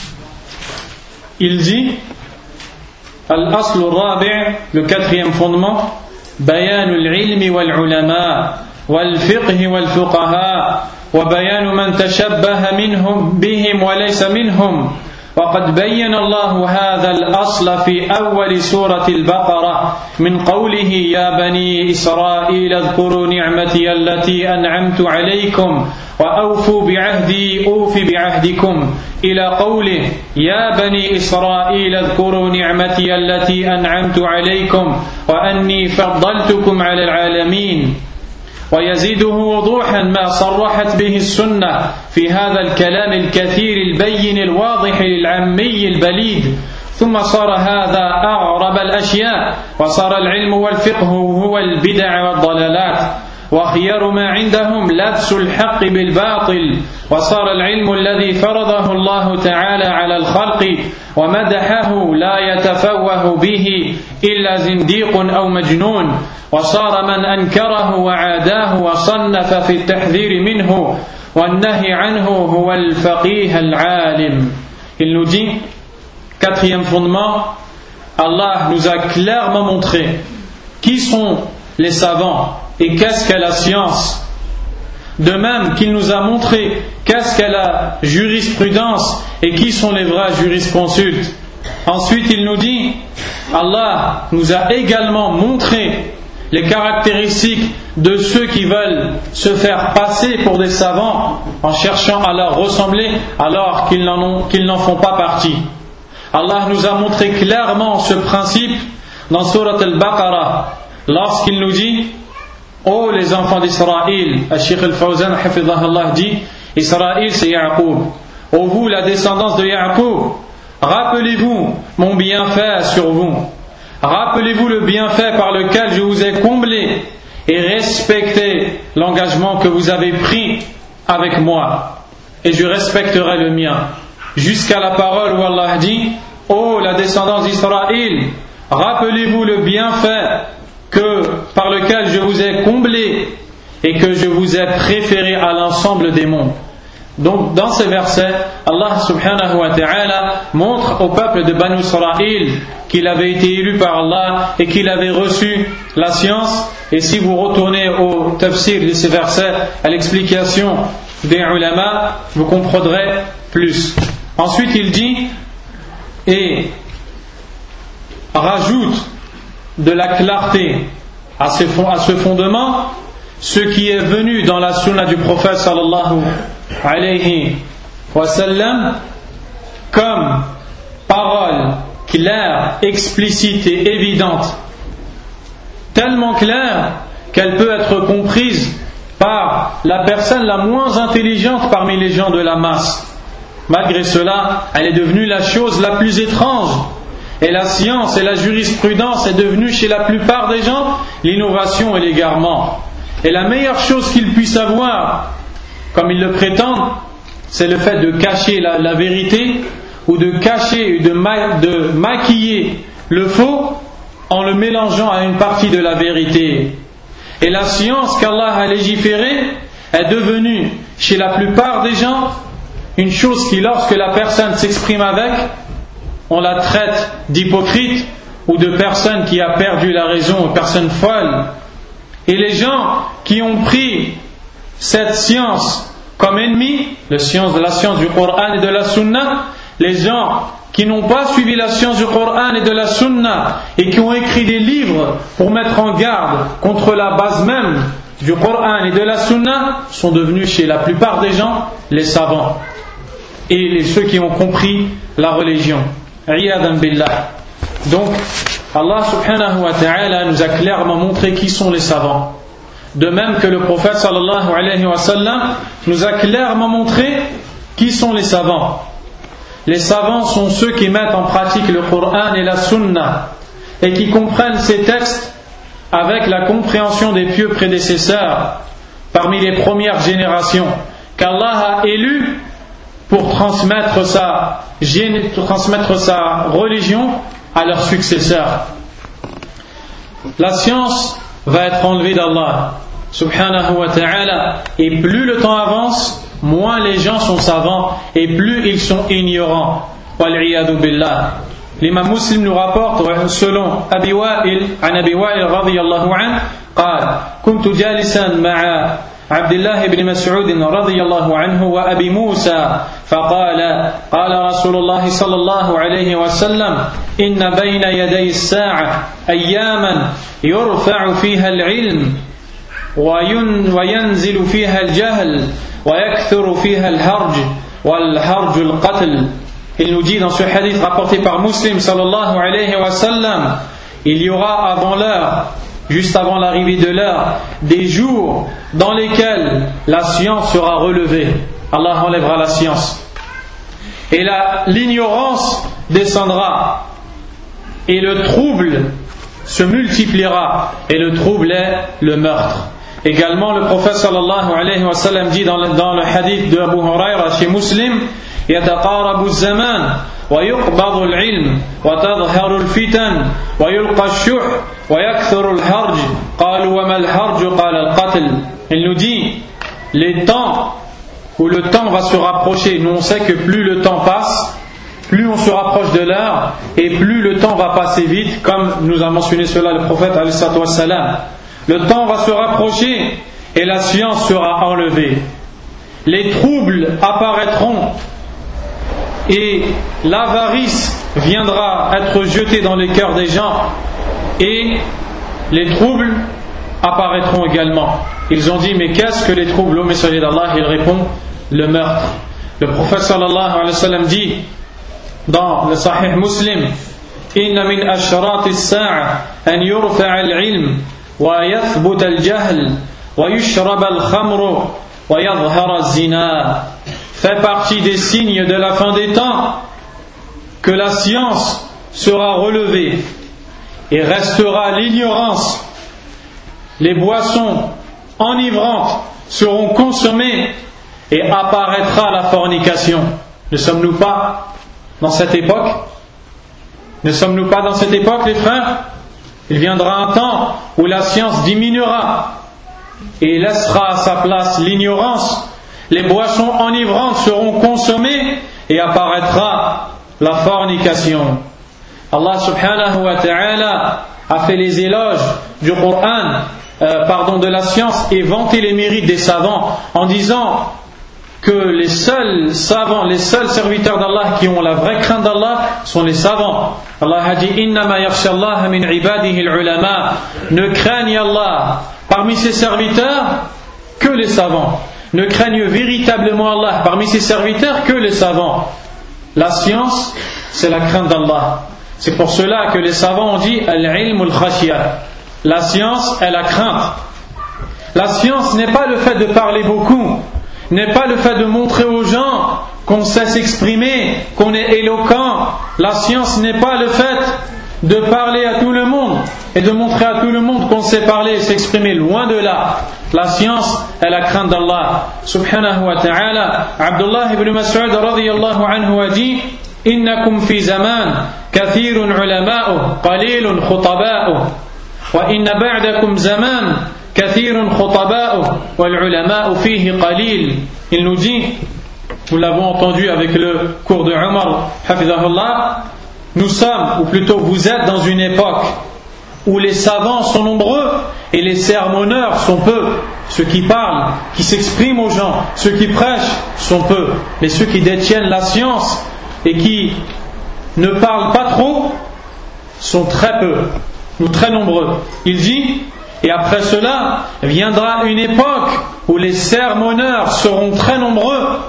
Il dit: Al-aslu rabi', le quatrième fondement, bayanul ilmi wal ulama wal fiqh wal fuqaha wa bayanu man tashabbaha minhum bihim wa laysa minhum. وقد بين الله هذا الأصل في أول سورة البقرة من قوله يا بني إسرائيل اذكروا نعمتي التي أنعمت عليكم وأوفوا بعهدي أوف بعهدكم إلى قوله يا بني إسرائيل اذكروا نعمتي التي أنعمت عليكم وأني فضلتكم على العالمين. ويزيده وضوحا ما صرحت به السنة في هذا الكلام الكثير البين الواضح للعمي البليد. ثم صار هذا أغرب الأشياء، وصار العلم والفقه هو البدع والضلالات، وخيار ما عندهم لبس الحق بالباطل، وصار العلم الذي فرضه الله تعالى على الخلق ومدحه لا يتفوه به إلا زنديق أو مجنون، وصار من أنكره وعاداه وصنف في التحذير منه والنهي عنه هو الفقيه العالم. Il nous dit, quatrième fondement, Allah nous a clairement montré qui sont les savants et qu'est-ce qu'est la science. De même qu'il nous a montré qu'est-ce qu'est la jurisprudence et qui sont les vrais jurisconsultes. Ensuite il nous dit, Allah nous a également montré les caractéristiques de ceux qui veulent se faire passer pour des savants en cherchant à leur ressembler alors qu'ils n'en ont, qu'ils n'en font pas partie. Allah nous a montré clairement ce principe dans Surat Al-Baqarah lorsqu'il nous dit: ô les enfants d'Israël, Al-Sheikh Al-Fawzan hafidhahullah dit: Israël c'est Ya'qub, ô vous la descendance de Ya'qub, rappelez-vous mon bienfait sur vous, rappelez-vous le bienfait par lequel je vous ai comblé, et respectez l'engagement que vous avez pris avec moi, et je respecterai le mien. Jusqu'à la parole où Allah dit: ô la descendance d'Israël, rappelez-vous le bienfait que, par lequel je vous ai comblé et que je vous ai préféré à l'ensemble des mondes. Donc dans ces versets, Allah subhanahu wa ta'ala montre au peuple de Banu Israël qu'il avait été élu par Allah et qu'il avait reçu la science. Et si vous retournez au tafsir de ces versets, à l'explication des ulama, vous comprendrez plus. Ensuite il dit, et rajoute de la clarté à ce fondement ce qui est venu dans la sunna du prophète sallallahu alayhi wa sallam comme parole claire, explicite et évidente, tellement claire qu'elle peut être comprise par la personne la moins intelligente parmi les gens de la masse. Malgré cela, elle est devenue la chose la plus étrange. Et la science et la jurisprudence est devenue chez la plupart des gens l'innovation et l'égarement. Et la meilleure chose qu'ils puissent avoir, comme ils le prétendent, c'est le fait de cacher la, la vérité, ou de cacher, de, ma, de maquiller le faux en le mélangeant à une partie de la vérité. Et la science qu'Allah a légiférée est devenue chez la plupart des gens une chose qui, lorsque la personne s'exprime avec, on la traite d'hypocrite ou de personne qui a perdu la raison, personne folle. Et les gens qui ont pris cette science comme ennemie, la science de la science du Coran et de la Sunna, les gens qui n'ont pas suivi la science du Coran et de la Sunna et qui ont écrit des livres pour mettre en garde contre la base même du Coran et de la Sunna, sont devenus chez la plupart des gens les savants et les, ceux qui ont compris la religion. Iyadan billah. Donc Allah subhanahu wa ta'ala nous a clairement montré qui sont les savants, de même que le prophète sallallahu alayhi wa sallam nous a clairement montré qui sont les savants. Les savants sont ceux qui mettent en pratique le Coran et la Sunna et qui comprennent ces textes avec la compréhension des pieux prédécesseurs parmi les premières générations qu'Allah a élus pour transmettre sa, transmettre sa religion à leurs successeurs. La science va être enlevée d'Allah subhanahu wa ta'ala, et plus le temps avance, moins les gens sont savants et plus ils sont ignorants. Wal-'iyadu billah. L'imam Muslim nous rapporte selon Abi Wa'il, an Abi Wa'il radiyallahu anhu, قال كنت جالسا مع عبد الله بن مسعود رضي الله عنه وأبي موسى فقال قال رسول الله صلى الله عليه وسلم إن بين يدي الساعة أياما يرفع فيها العلم وينزل فيها الجهل ويكثر فيها الهرج والهرج القتل. Il nous dit dans ce hadith rapporté par Muslim sallallahu alayhi wa sallam, il y aura avant l'heure, juste avant l'arrivée de l'heure, des jours dans lesquels la science sera relevée. Allah enlèvera la science. Et la, l'ignorance descendra. Et le trouble se multipliera. Et le trouble est le meurtre. Également, le prophète sallallahu alayhi wa sallam dit dans le, dans le hadith de Abu Huraira chez Muslim, يتقارب الزمان ويقبض العلم وتظهر الفتن ويلقى الشح ويكثر الهرج قالوا وما الهرج قال القتل. Il nous dit les temps où le temps va se rapprocher. Nous on sait que plus le temps passe, plus on se rapproche de l'heure et plus le temps va passer vite, comme nous a mentionné cela le prophète alayhi salatu wassalam. le temps va se rapprocher et la science sera enlevée. Les troubles apparaîtront et l'avarice viendra être jetée dans les cœurs des gens et les troubles apparaîtront également. Ils ont dit, mais qu'est-ce que les troubles, ô messager d'Allah? Il répond, le meurtre. Le prophète sallallahu alayhi wa sallam dit dans le Sahih Muslim, inna min ashrati as-sa'a an yurfa'a al-ilm wa yathbut al-jahl wa yushrab al-khamru wa yadhhara az-zina. Fait partie des signes de la fin des temps que la science sera relevée et restera l'ignorance. Les boissons enivrantes seront consommées et apparaîtra la fornication. Ne sommes-nous pas dans cette époque? Ne sommes-nous pas dans cette époque, les frères? Il viendra un temps où la science diminuera et laissera à sa place l'ignorance. Les boissons enivrantes seront consommées et apparaîtra la fornication. Allah subhanahu wa ta'ala a fait les éloges du Coran, euh, pardon, de la science et vanté les mérites des savants en disant que les seuls savants, les seuls serviteurs d'Allah qui ont la vraie crainte d'Allah sont les savants. Allah a dit innama yakhshallaha min ibadihi al-ulama. Ne craignent Allah parmi ses serviteurs que les savants. Ne craignent véritablement Allah parmi ses serviteurs que les savants. La science, c'est la crainte d'Allah. C'est pour cela que les savants ont dit al-ilm al-khashya. La science est la crainte. La science n'est pas le fait de parler beaucoup, n'est pas le fait de montrer aux gens qu'on sait s'exprimer, qu'on est éloquent. La science n'est pas le fait de parler à tout le monde et de montrer à tout le monde qu'on sait parler et s'exprimer. Loin de là. La science est la crainte d'Allah subhanahu wa ta'ala. Abdullah ibn Mas'ud radiyallahu anhu a dit innakum fi zaman kathirun ulama'u qalilun khutaba'u wa inna ba'dakum zaman kathirun khutaba'u wal ulama'u fihi qalil. Il nous dit, nous l'avons entendu avec le cours de Umar hafidhahullah, nous sommes, ou plutôt vous êtes dans une époque où les savants sont nombreux et les sermonneurs sont peu. Ceux qui parlent, qui s'expriment aux gens, ceux qui prêchent sont peu. Mais ceux qui détiennent la science et qui ne parlent pas trop sont très peu, ou très nombreux. Il dit, et après cela viendra une époque où les sermonneurs seront très nombreux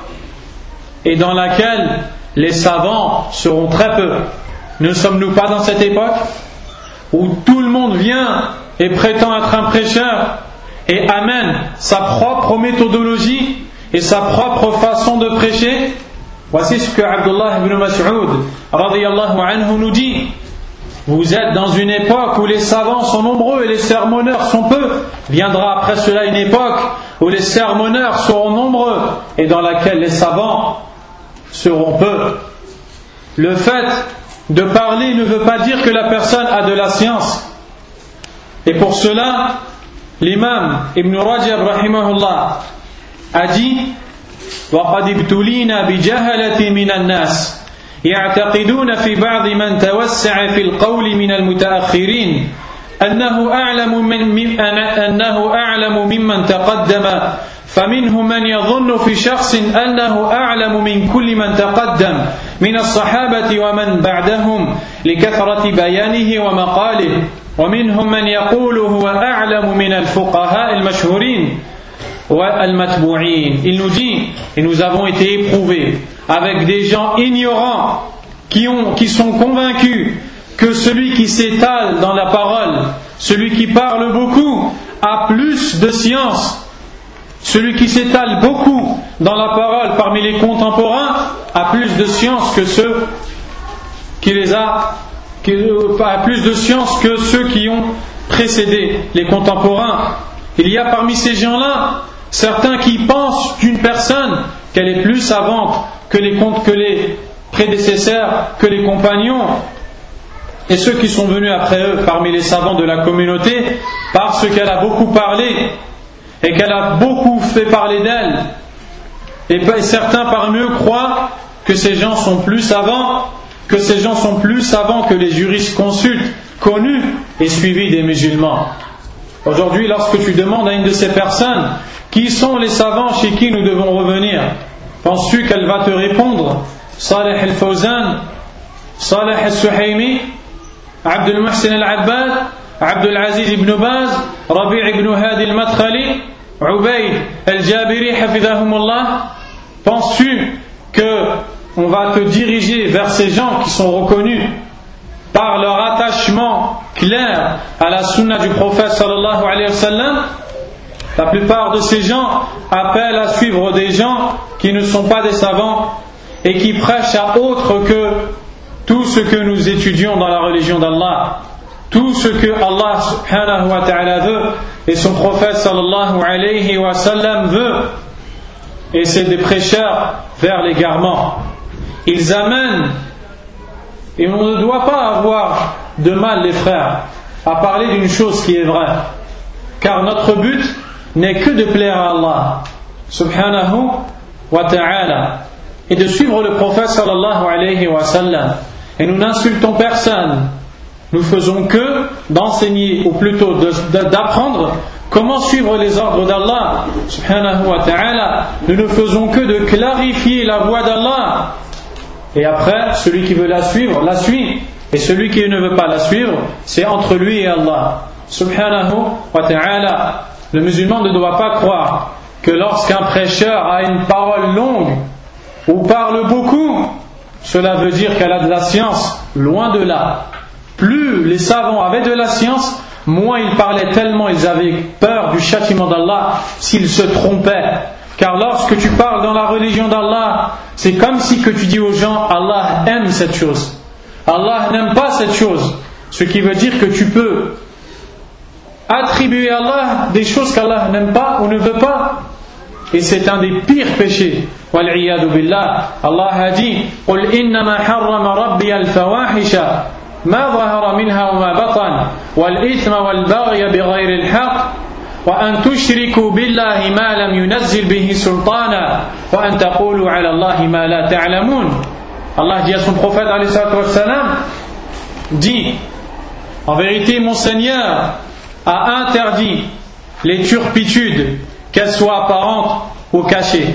et dans laquelle les savants seront très peu. Ne sommes-nous pas dans cette époque où tout le monde vient et prétend être un prêcheur et amène sa propre méthodologie et sa propre façon de prêcher? Voici ce que Abdullah ibn Mas'ud radiyallahu anhu nous dit. Vous êtes dans une époque où les savants sont nombreux et les sermonneurs sont peu. Viendra après cela une époque où les sermonneurs seront nombreux et dans laquelle les savants seront peu. Le fait de parler ne veut pas dire que la personne a de la science. Et pour cela, l'imam Ibn Rajab rahimahullah a dit وَقَدْ ابْتُلِينَا بِجَهَلَةٍ مِنَ النَّاسِ يعتقدون في بعض من توسع في القول من المتأخرين أنه أعلم من أنه أعلم ممن تقدم فمنهم من يظن في شخص أنه أعلم من كل من تقدم من الصحابة ومن بعدهم لكثرة بيانه ومقاله ومنهم من يقول هو أعلم من الفقهاء المشهورين والمتبوعين. Il nous dit, et nous avons été éprouvés avec des gens ignorants qui, ont, qui sont convaincus que celui qui s'étale dans la parole, celui qui parle beaucoup, a plus de science. Celui qui s'étale beaucoup dans la parole parmi les contemporains a plus de science que ceux qui les a, qui, a plus de science que ceux qui ont précédé les contemporains. Il y a parmi ces gens-là certains qui pensent d'une personne qu'elle est plus savante que les, que les prédécesseurs, que les compagnons et ceux qui sont venus après eux parmi les savants de la communauté, parce qu'elle a beaucoup parlé et qu'elle a beaucoup fait parler d'elle. Et certains parmi eux croient que ces gens sont plus savants, que ces gens sont plus savants que les jurisconsultes connus et suivis des musulmans. Aujourd'hui, lorsque tu demandes à une de ces personnes qui sont les savants chez qui nous devons revenir, penses-tu qu'elle va te répondre Salih al-Fawzan, Salih al-Suhaymi, Abdul Muhsin al-Abbad, Abdul Aziz ibn Baz, Rabi' ibn Hadi al-Madkhali, Ubayd al-Jabiri hafidhahumullah? Penses-tu que on va te diriger vers ces gens qui sont reconnus par leur attachement clair à la sunna du prophète sallallahu alayhi wa sallam? La plupart de ces gens appellent à suivre des gens qui ne sont pas des savants et qui prêchent à autre que tout ce que nous étudions dans la religion d'Allah, tout ce que Allah subhanahu wa ta'ala veut et son prophète sallallahu alayhi wa sallam veut. Et c'est des prêcheurs vers l'égarement. Ils amènent, et on ne doit pas avoir de mal, les frères, à parler d'une chose qui est vraie, car notre but n'est que de plaire à Allah subhanahu wa ta'ala et de suivre le prophète sallallahu alayhi wa sallam. Et nous n'insultons personne, nous faisons que d'enseigner, ou plutôt de, de, d'apprendre comment suivre les ordres d'Allah subhanahu wa ta'ala. Nous ne faisons que de clarifier la voie d'Allah. Et après, celui qui veut la suivre, la suit. Et celui qui ne veut pas la suivre, c'est entre lui et Allah subhanahu wa ta'ala. Le musulman ne doit pas croire que lorsqu'un prêcheur a une parole longue ou parle beaucoup, cela veut dire qu'elle a de la science. Loin de là. Plus les savants avaient de la science, moins ils parlaient tellement, ils avaient peur du châtiment d'Allah s'ils se trompaient. Car lorsque tu parles dans la religion d'Allah, c'est comme si que tu dis aux gens, Allah aime cette chose, Allah n'aime pas cette chose. Ce qui veut dire que tu peux attribuer à Allah des choses qu'Allah n'aime pas ou ne veut pas. Et c'est un des pires péchés. Wal'iyadu billah. Allah a dit, Qul innama harrama rabbi al-fawahisha ma zahara minha wa ma batan wal ithma wal baghya bighayri al-haqq wa an tushriku billahi ma lam yunazzil bihi sultana wa an taqulu ala Allahi ma la ta'lamun. Allah dit à son prophète alayhi salatu wassalam, dit, en vérité mon Seigneur a interdit les turpitudes, qu'elles soient apparentes ou cachées,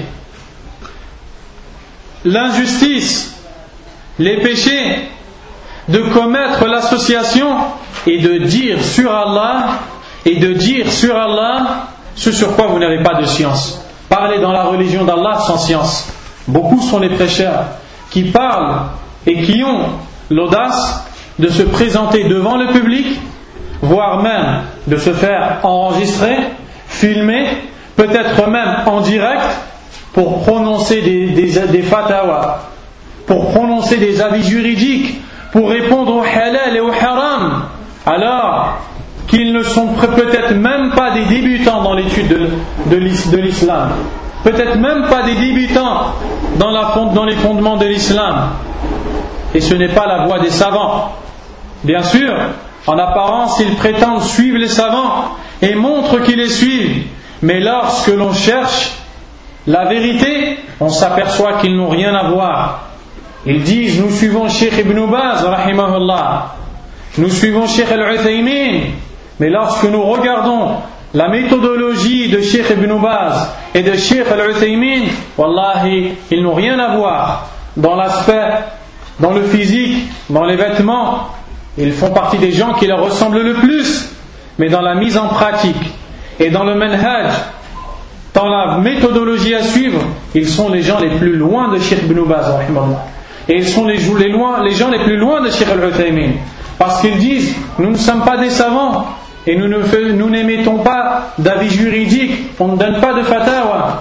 l'injustice, les péchés, de commettre l'association et de dire sur Allah et de dire sur Allah ce sur quoi vous n'avez pas de science. Parler dans la religion d'Allah sans science. Beaucoup sont les prêcheurs qui parlent et qui ont l'audace de se présenter devant le public, voire même de se faire enregistrer, filmer, peut-être même en direct, pour prononcer des, des, des fatawas, pour prononcer des avis juridiques, pour répondre au halal et au haram, alors qu'ils ne sont peut-être même pas des débutants dans l'étude de, de, de l'islam, peut-être même pas des débutants dans, la, dans les fondements de l'islam. Et ce n'est pas la voie des savants. Bien sûr, en apparence, ils prétendent suivre les savants et montrent qu'ils les suivent. Mais lorsque l'on cherche la vérité, on s'aperçoit qu'ils n'ont rien à voir. Ils disent, nous suivons Cheikh Ibn Baz, rahimahullah. Nous suivons Cheikh Al-Uthaymin. Mais lorsque nous regardons la méthodologie de Cheikh Ibn Baz et de Cheikh Al-Uthaymin, wallahi, ils n'ont rien à voir dans l'aspect, dans le physique, dans les vêtements. Ils font partie des gens qui leur ressemblent le plus. Mais dans la mise en pratique et dans le manhaj, dans la méthodologie à suivre, ils sont les gens les plus loin de Cheikh Ibn Baz, rahimahullah. Et ils sont les, les, loin, les gens les plus loin de Cheikh Al-Uthaymin. Parce qu'ils disent, nous ne sommes pas des savants et nous, ne, nous n'émettons pas d'avis juridiques, on ne donne pas de fatwa.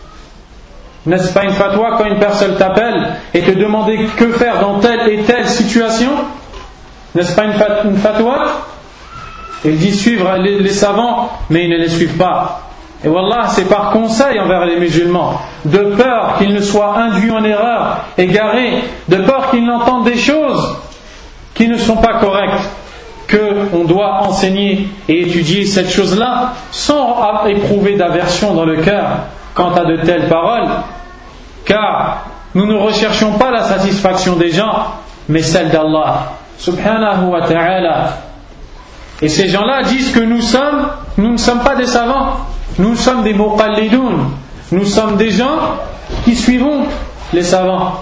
N'est-ce pas une fatwa quand une personne t'appelle et te demande que faire dans telle et telle situation? N'est-ce pas une, fat, une fatwa? Ils disent suivre les, les savants, mais ils ne les suivent pas. Et wallah, c'est par conseil envers les musulmans, de peur qu'ils ne soient induits en erreur, égarés, de peur qu'ils n'entendent des choses qui ne sont pas correctes, qu'on doit enseigner et étudier cette chose-là sans éprouver d'aversion dans le cœur quant à de telles paroles, car nous ne recherchons pas la satisfaction des gens, mais celle d'Allah subhanahu wa ta'ala. Et ces gens-là disent que nous sommes, nous ne sommes pas des savants, nous sommes des muqallidoun, nous sommes des gens qui suivons les savants.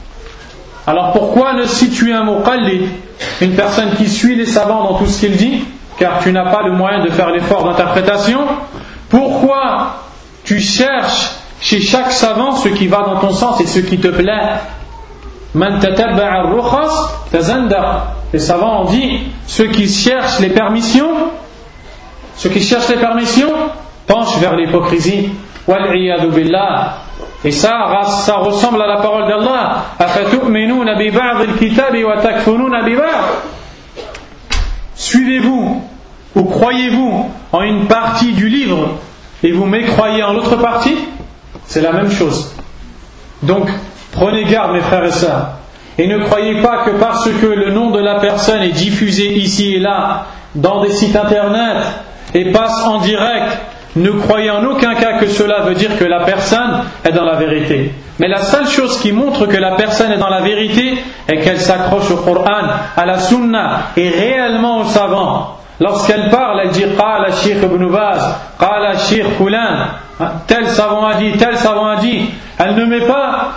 Alors pourquoi ne si tu es un muqallid, une personne qui suit les savants dans tout ce qu'il dit, car tu n'as pas le moyen de faire l'effort d'interprétation, pourquoi tu cherches chez chaque savant ce qui va dans ton sens et ce qui te plaît? Man tatabba'a ar-rukhas tazandaq. Les savants ont dit, ceux qui cherchent les permissions, ceux qui cherchent les permissions, penchent vers l'hypocrisie. Wal-'iyadu billah. Et ça, ça ressemble à la parole d'Allah. Afatu'minuna bi ba'd al-kitabi wa takfuruna bi ba'd. Suivez-vous ou croyez-vous en une partie du livre et vous mécroyez en l'autre partie? C'est la même chose. Donc, prenez garde, mes frères et sœurs. Et ne croyez pas que parce que le nom de la personne est diffusé ici et là, dans des sites internet, et passe en direct, ne croyez en aucun cas que cela veut dire que la personne est dans la vérité. Mais la seule chose qui montre que la personne est dans la vérité est qu'elle s'accroche au Coran, à la Sunna et réellement au savant. Lorsqu'elle parle, elle dit « Qala Sheikh Ibn Baz, Qala Sheikh Fulan » tel savant a dit, tel savant a dit. Elle ne met pas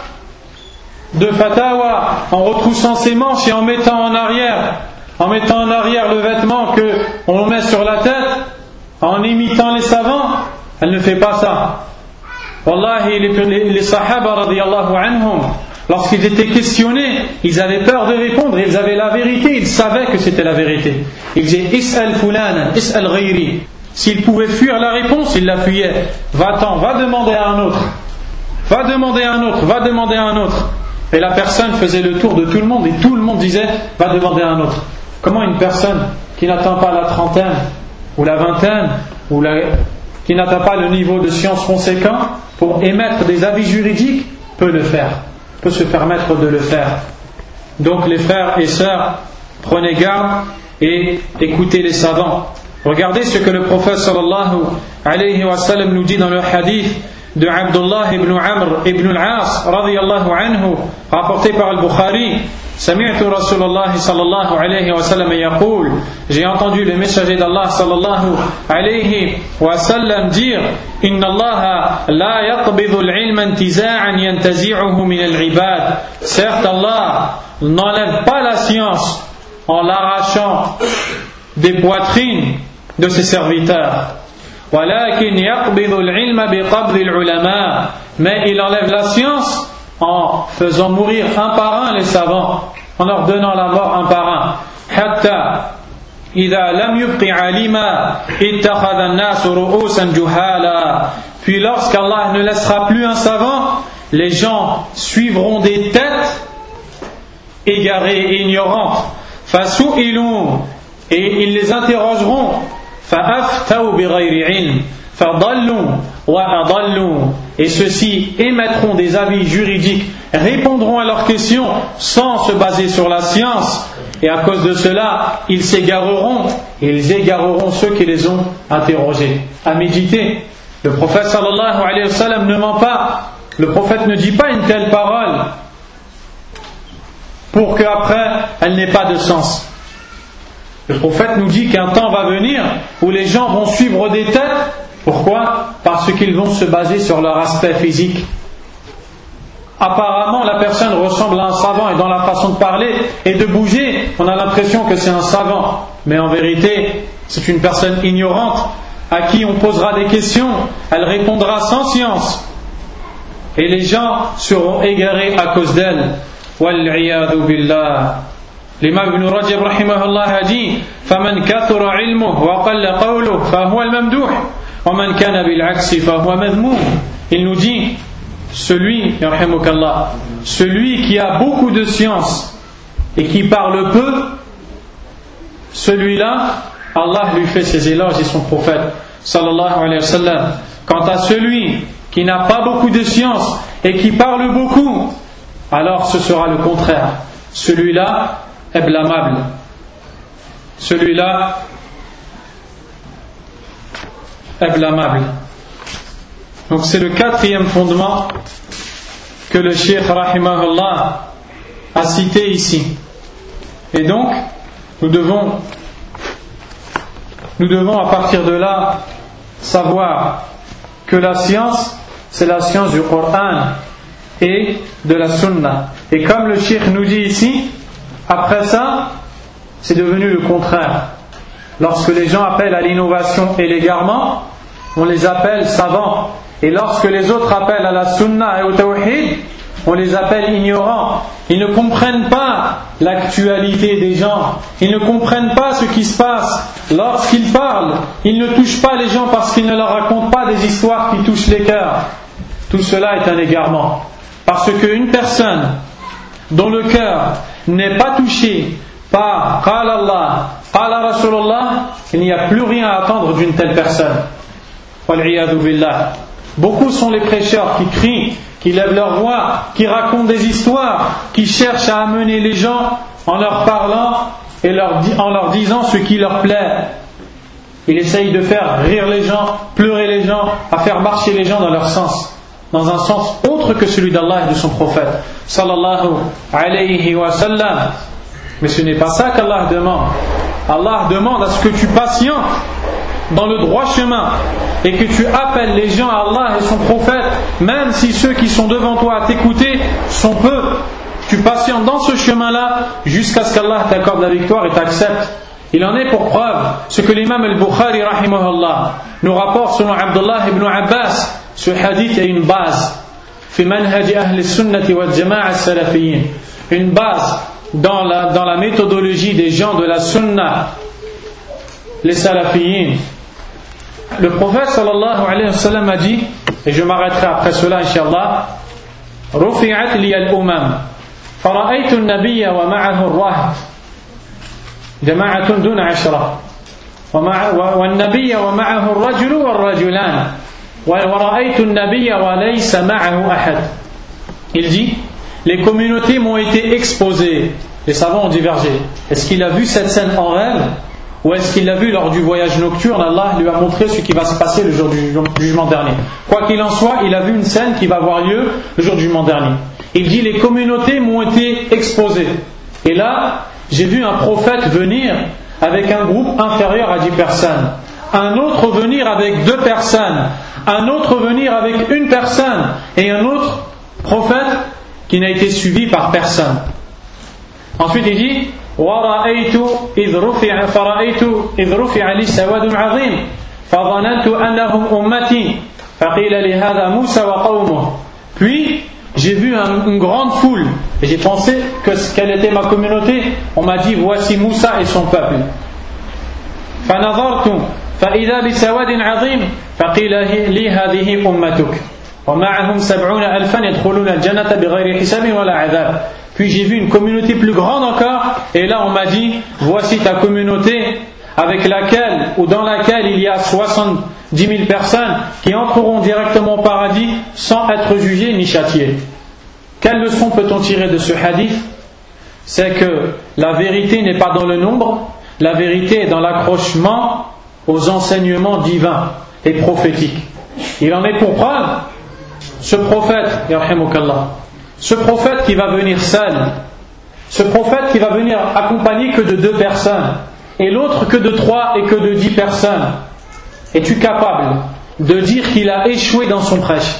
de fatawa en retroussant ses manches et en mettant en arrière, en mettant en arrière le vêtement qu'on met sur la tête, en imitant les savants. Elle ne fait pas ça. Wallahi, les, les, les sahaba radiyallahu anhum, lorsqu'ils étaient questionnés, ils avaient peur de répondre, ils avaient la vérité, ils savaient que c'était la vérité. Ils disaient Is'al fulana, Is'al ghayri. S'ils pouvaient fuir la réponse, ils la fuyaient. Va-t'en, va demander à un autre. Va demander à un autre, va demander à un autre. Et la personne faisait le tour de tout le monde et tout le monde disait va demander à un autre. Comment une personne qui n'atteint pas la trentaine ou la vingtaine ou la, qui n'atteint pas le niveau de science conséquent pour émettre des avis juridiques peut le faire, peut se permettre de le faire. Donc les frères et sœurs, prenez garde et écoutez les savants. Regardez ce que le prophète sallallahu alayhi wa sallam nous dit dans le hadith de Abdullah ibn Amr ibn al-As radiyallahu anhu, rapporté par al-Bukhari. سمعت رسول الله صلى الله عليه وسلم يقول, j'ai entendu le messager d'Allah sallallahu alayhi wa sallam dire, إن الله لا يقبض العلم انتزاعا ينتزعه من العباد. Certes, Allah n'enlève pas la science en l'arrachant des poitrines de ses serviteurs. ولكن يقبض العلم بقبض العلماء. Mais il enlève la science en faisant mourir un par un les savants, en leur donnant la mort un par un. حتى إذا لم يبق عالما اتخذ الناس رؤوسا جهالا. Puis lorsqu'Allah ne laissera plus un savant, les gens suivront des têtes égarées et ignorantes. فسئلوا, et ils les interrogeront. فأفتوا بغير علم فضلوا وأضلوا. Et ceux-ci émettront des avis juridiques, répondront à leurs questions sans se baser sur la science, et à cause de cela ils s'égareront et ils égareront ceux qui les ont interrogés. À méditer. Le prophète sallallahu alayhi wa sallam ne ment pas. Le prophète ne dit pas une telle parole pour qu'après elle n'ait pas de sens. Le prophète nous dit qu'un temps va venir où les gens vont suivre des têtes. Pourquoi? Parce qu'ils vont se baser sur leur aspect physique. Apparemment, la personne ressemble à un savant et dans la façon de parler et de bouger, on a l'impression que c'est un savant. Mais en vérité, c'est une personne ignorante à qui on posera des questions. Elle répondra sans science. Et les gens seront égarés à cause d'elle. Wal-'iyadu billah. L'imam Ibn Rajab rahimahullah a dit فَمَنْ كَثُرَ عِلْمُهُ وَقَلَّ قَوْلُهُ فَهُوَ الْمَمْدُوحُ وَمَنْ كَانَ بِالْعَكْسِ فَهُوَ مَذْمُومٌ. Il nous dit celui, yarhamukallah, celui qui a beaucoup de science et qui parle peu, celui-là, Allah lui fait ses éloges et son prophète sallallahu alayhi wa sallam. Quant à celui qui n'a pas beaucoup de science et qui parle beaucoup, alors ce sera le contraire. Celui-là est blâmable. Celui-là est blâmable. Donc c'est le quatrième fondement que le Cheikh rahimahullah a cité ici. Et donc, nous devons nous devons à partir de là savoir que la science, c'est la science du Coran et de la Sunna. Et comme le cheikh nous dit ici, après ça, c'est devenu le contraire. Lorsque les gens appellent à l'innovation et l'égarement, on les appelle savants. Et lorsque les autres appellent à la Sunna et au Tawhid, on les appelle ignorants. Ils ne comprennent pas l'actualité des gens. Ils ne comprennent pas ce qui se passe. Lorsqu'ils parlent, ils ne touchent pas les gens parce qu'ils ne leur racontent pas des histoires qui touchent les cœurs. Tout cela est un égarement. Parce qu'une personne dont le cœur n'est pas touché par Qala Allah, Qala Rasulullah, il n'y a plus rien à attendre d'une telle personne. Wal'iyadu billah. Beaucoup sont les prêcheurs qui crient, qui lèvent leur voix, qui racontent des histoires, qui cherchent à amener les gens en leur parlant et leur, en leur disant ce qui leur plaît. Ils essayent de faire rire les gens, pleurer les gens, à faire marcher les gens dans leur sens, dans un sens autre que celui d'Allah et de son prophète sallallahu alayhi wa sallam. Mais ce n'est pas ça qu'Allah demande. Allah demande à ce que tu patientes dans le droit chemin et que tu appelles les gens à Allah et son prophète, même si ceux qui sont devant toi à t'écouter sont peu. Tu patientes dans ce chemin-là jusqu'à ce qu'Allah t'accorde la victoire et t'accepte. Il en est pour preuve ce que l'imam al-Bukhari rahimahullah nous rapporte selon Abdullah ibn Abbas. Ce hadith est une base fi manhaj ahli sunnati wal jama'a salafiyyin, une base dans la, dans la méthodologie des gens de la sunna, les salafiyyin. Le prophète sallallahu alayhi wa sallam a dit, et je m'arrêterai après cela inshallah, rufi'at li al-umam fara'aytu an-nabiyya wa ma'ahu ar-rahb jama'atun duna ashra wa an-nabiyya wa ma'ahu ar-rajulu war-rajulan wa ra'aytu an-nabiyya wa laysa ma'ahu ahad. Il dit, les communautés m'ont été exposées. Les savants ont divergé. Est-ce qu'il a vu cette scène en rêve ou est-ce qu'il l'a vu lors du voyage nocturne? Allah lui a montré ce qui va se passer le jour du jugement dernier. Quoi qu'il en soit, il a vu une scène qui va avoir lieu le jour du jugement dernier. Il dit, les communautés m'ont été exposées. Et là, j'ai vu un prophète venir avec un groupe inférieur à dix personnes. Un autre venir avec deux personnes. Un autre venir avec une personne. Et un autre prophète qui n'a été suivi par personne. Ensuite il dit, وَرَأَيْتُ إِذْ رُفِعَ فَرَأَيْتُ إِذْ رُفِعَ لِي سَوَادٌ عَظِيمٌ فَظَنَنْتُ أَنَّهُمْ أُمَّتِي فَقِيلَ لِهَذَا مُوسَى وَقَوْمُهُ. Puis j'ai vu un, une grande foule et j'ai pensé que quelle était ma communauté. On m'a dit, voici Moussa et son peuple. فَنَظَرْتُ فَإِذَا بِسَوَادٍ عَظِيمٍ فَقِيلَ لِي هَذِهِ أُمَّتُكَ وَمَعَهُمْ سَبْعُونَ أَلْفًا يَدْخُلُونَ الْجَنَّةَ بِغَيْرِ حِسَابٍ وَلَا عَذَابٍ. Puis j'ai vu une communauté plus grande encore, et là on m'a dit, voici ta communauté avec laquelle ou dans laquelle il y a soixante-dix mille personnes qui entreront directement au paradis sans être jugées ni châtiées. Quelle leçon peut-on tirer de ce hadith? C'est que la vérité n'est pas dans le nombre, la vérité est dans l'accrochement aux enseignements divins et prophétiques. Il en est pour preuve ce prophète, yarhamukallah, ce prophète qui va venir seul, ce prophète qui va venir accompagné que de deux personnes, et l'autre que de trois et que de dix personnes. Es-tu capable de dire qu'il a échoué dans son prêche?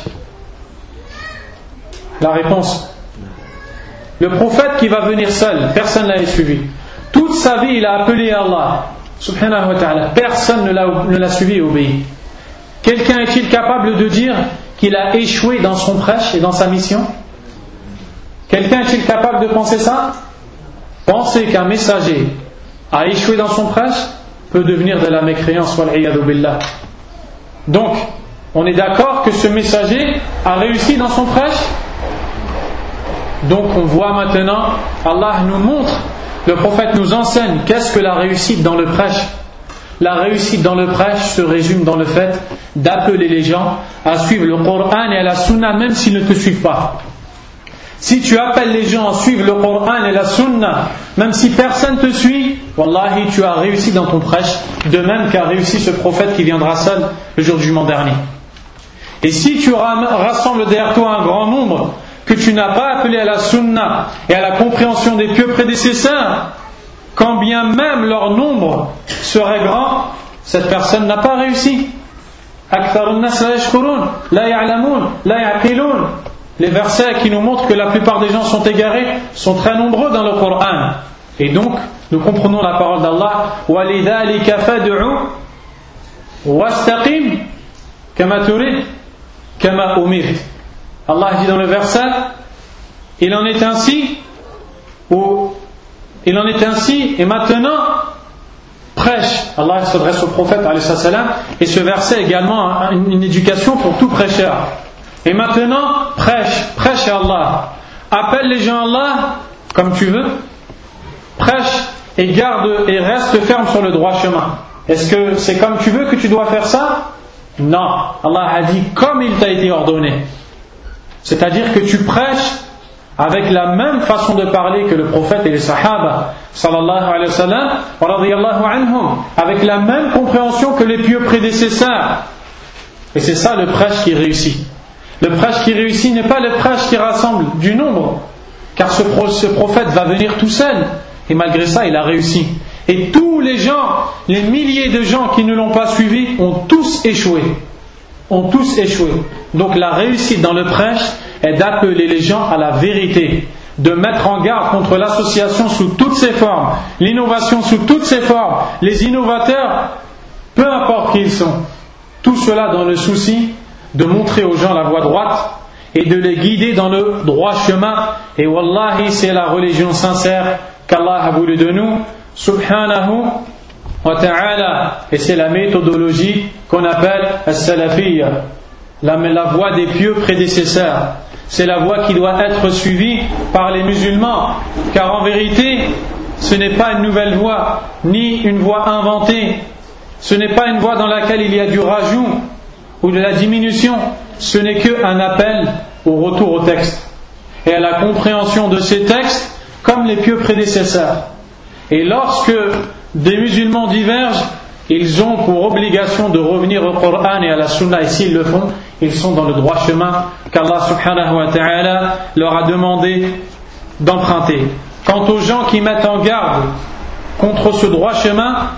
La réponse, le prophète qui va venir seul, personne ne l'a suivi. Toute sa vie il a appelé Allah subhanahu wa ta'ala, personne ne l'a, ne l'a suivi et obéi. Quelqu'un est-il capable de dire qu'il a échoué dans son prêche et dans sa mission? Quelqu'un est-il capable de penser ça? Penser qu'un messager a échoué dans son prêche peut devenir de la mécréance, wal'iyadu billah. Donc, on est d'accord que ce messager a réussi dans son prêche? Donc on voit maintenant, Allah nous montre, le prophète nous enseigne qu'est-ce que la réussite dans le prêche. La réussite dans le prêche se résume dans le fait d'appeler les gens à suivre le Coran et à la Sunna même s'ils ne te suivent pas. Si tu appelles les gens à suivre le Coran et la Sunna même si personne ne te suit, wallahi tu as réussi dans ton prêche, de même qu'a réussi ce prophète qui viendra seul le jour du jugement dernier. Et si tu rassembles derrière toi un grand nombre que tu n'as pas appelé à la Sunna et à la compréhension des pieux prédécesseurs, quand bien même leur nombre serait grand, cette personne n'a pas réussi. Aktharun nas la yashkurun, la ya'lamun, la ya'qilun. Les versets qui nous montrent que la plupart des gens sont égarés sont très nombreux dans le Coran. Et donc, nous comprenons la parole d'Allah. وَلِذَلِكَ فَادْعُ وَاسْتَقِمْ كَمَا تُرِدْ كَمَا أُمِرْتَ. Allah dit dans le verset, il en est ainsi, ou il en est ainsi, et maintenant, prêche. Allah s'adresse au prophète, alayhi salam, et ce verset est également une, une éducation pour tout prêcheur. Et maintenant, prêche, prêche à Allah. Appelle les gens à Allah comme tu veux, prêche et garde et reste ferme sur le droit chemin. Est-ce que c'est comme tu veux que tu dois faire ça? Non. Allah a dit comme il t'a été ordonné. C'est-à-dire que tu prêches avec la même façon de parler que le prophète et les sahaba, sallallahu alayhi wa sallam, wa radiyallahu anhum, avec la même compréhension que les pieux prédécesseurs. Et c'est ça le prêche qui réussit. Le prêche qui réussit n'est pas le prêche qui rassemble du nombre, car ce, ce prophète va venir tout seul, et malgré ça il a réussi. Et tous les gens, les milliers de gens qui ne l'ont pas suivi ont tous échoué. Ont tous échoué. Donc la réussite dans le prêche est d'appeler les gens à la vérité, de mettre en garde contre l'association sous toutes ses formes, l'innovation sous toutes ses formes, les innovateurs, peu importe qui ils sont. Tout cela dans le souci de montrer aux gens la voie droite et de les guider dans le droit chemin. Et wallahi, c'est la religion sincère qu'Allah a voulu de nous, subhanahu wa ta'ala. Et c'est la méthodologie qu'on appelle as-salafiyya, la, la voie des pieux prédécesseurs. C'est la voie qui doit être suivie par les musulmans, car en vérité, ce n'est pas une nouvelle voie, ni une voie inventée. Ce n'est pas une voie dans laquelle il y a du rajout ou de la diminution. Ce n'est qu'un appel au retour au texte et à la compréhension de ces textes comme les pieux prédécesseurs. Et lorsque des musulmans divergent, ils ont pour obligation de revenir au Coran et à la Sunna, et s'ils le font, ils sont dans le droit chemin qu'Allah subhanahu wa ta'ala leur a demandé d'emprunter. Quant aux gens qui mettent en garde contre ce droit chemin,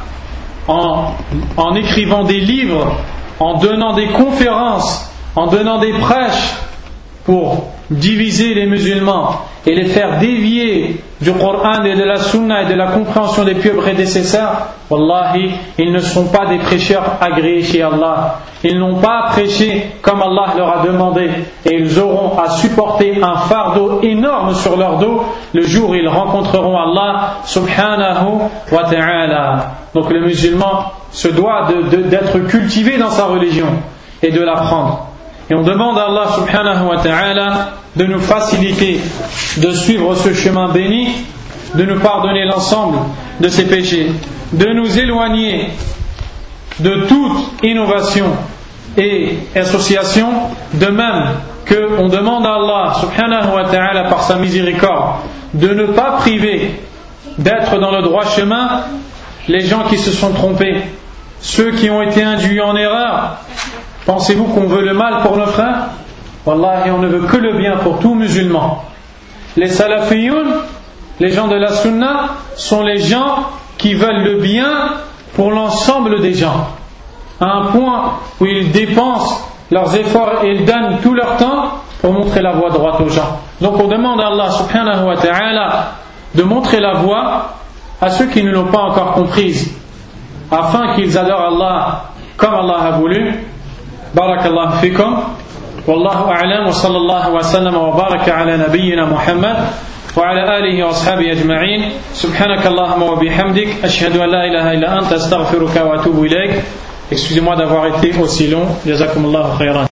en, en écrivant des livres, en donnant des conférences, en donnant des prêches pour diviser les musulmans et les faire dévier du Coran et de la Sunna et de la compréhension des pieux prédécesseurs, wallahi, ils ne sont pas des prêcheurs agréés chez Allah. Ils n'ont pas prêché comme Allah leur a demandé, et ils auront à supporter un fardeau énorme sur leur dos le jour où ils rencontreront Allah subhanahu wa ta'ala. Donc le musulman se doit de, de, d'être cultivé dans sa religion et de l'apprendre. Et on demande à Allah subhanahu wa ta'ala de nous faciliter de suivre ce chemin béni, de nous pardonner l'ensemble de ses péchés, de nous éloigner de toute innovation et association, de même qu'on demande à Allah subhanahu wa ta'ala par sa miséricorde de ne pas priver d'être dans le droit chemin les gens qui se sont trompés, ceux qui ont été induits en erreur. Pensez-vous qu'on veut le mal pour nos frères? Wallahi, on ne veut que le bien pour tout musulman. Les salafiyoun, les gens de la sunna, sont les gens qui veulent le bien pour l'ensemble des gens, à un point où ils dépensent leurs efforts et ils donnent tout leur temps pour montrer la voie droite aux gens. Donc on demande à Allah subhanahu wa ta'ala de montrer la voie à ceux qui ne l'ont pas encore comprise, afin qu'ils adorent Allah comme Allah a voulu. Barakallahu fikum. Wallahu a'lam wa sallallahu wa sallam wa baraka ala nabiyyina Muhammad wa ala alihi wa ashabihi ajma'in. Subhanakallahumma wa bihamdik, ashhadu an la ilaha illa anta, astaghfiruka wa atubu ilayk. Excusez-moi d'avoir été aussi long. Jazakumullahu khairan.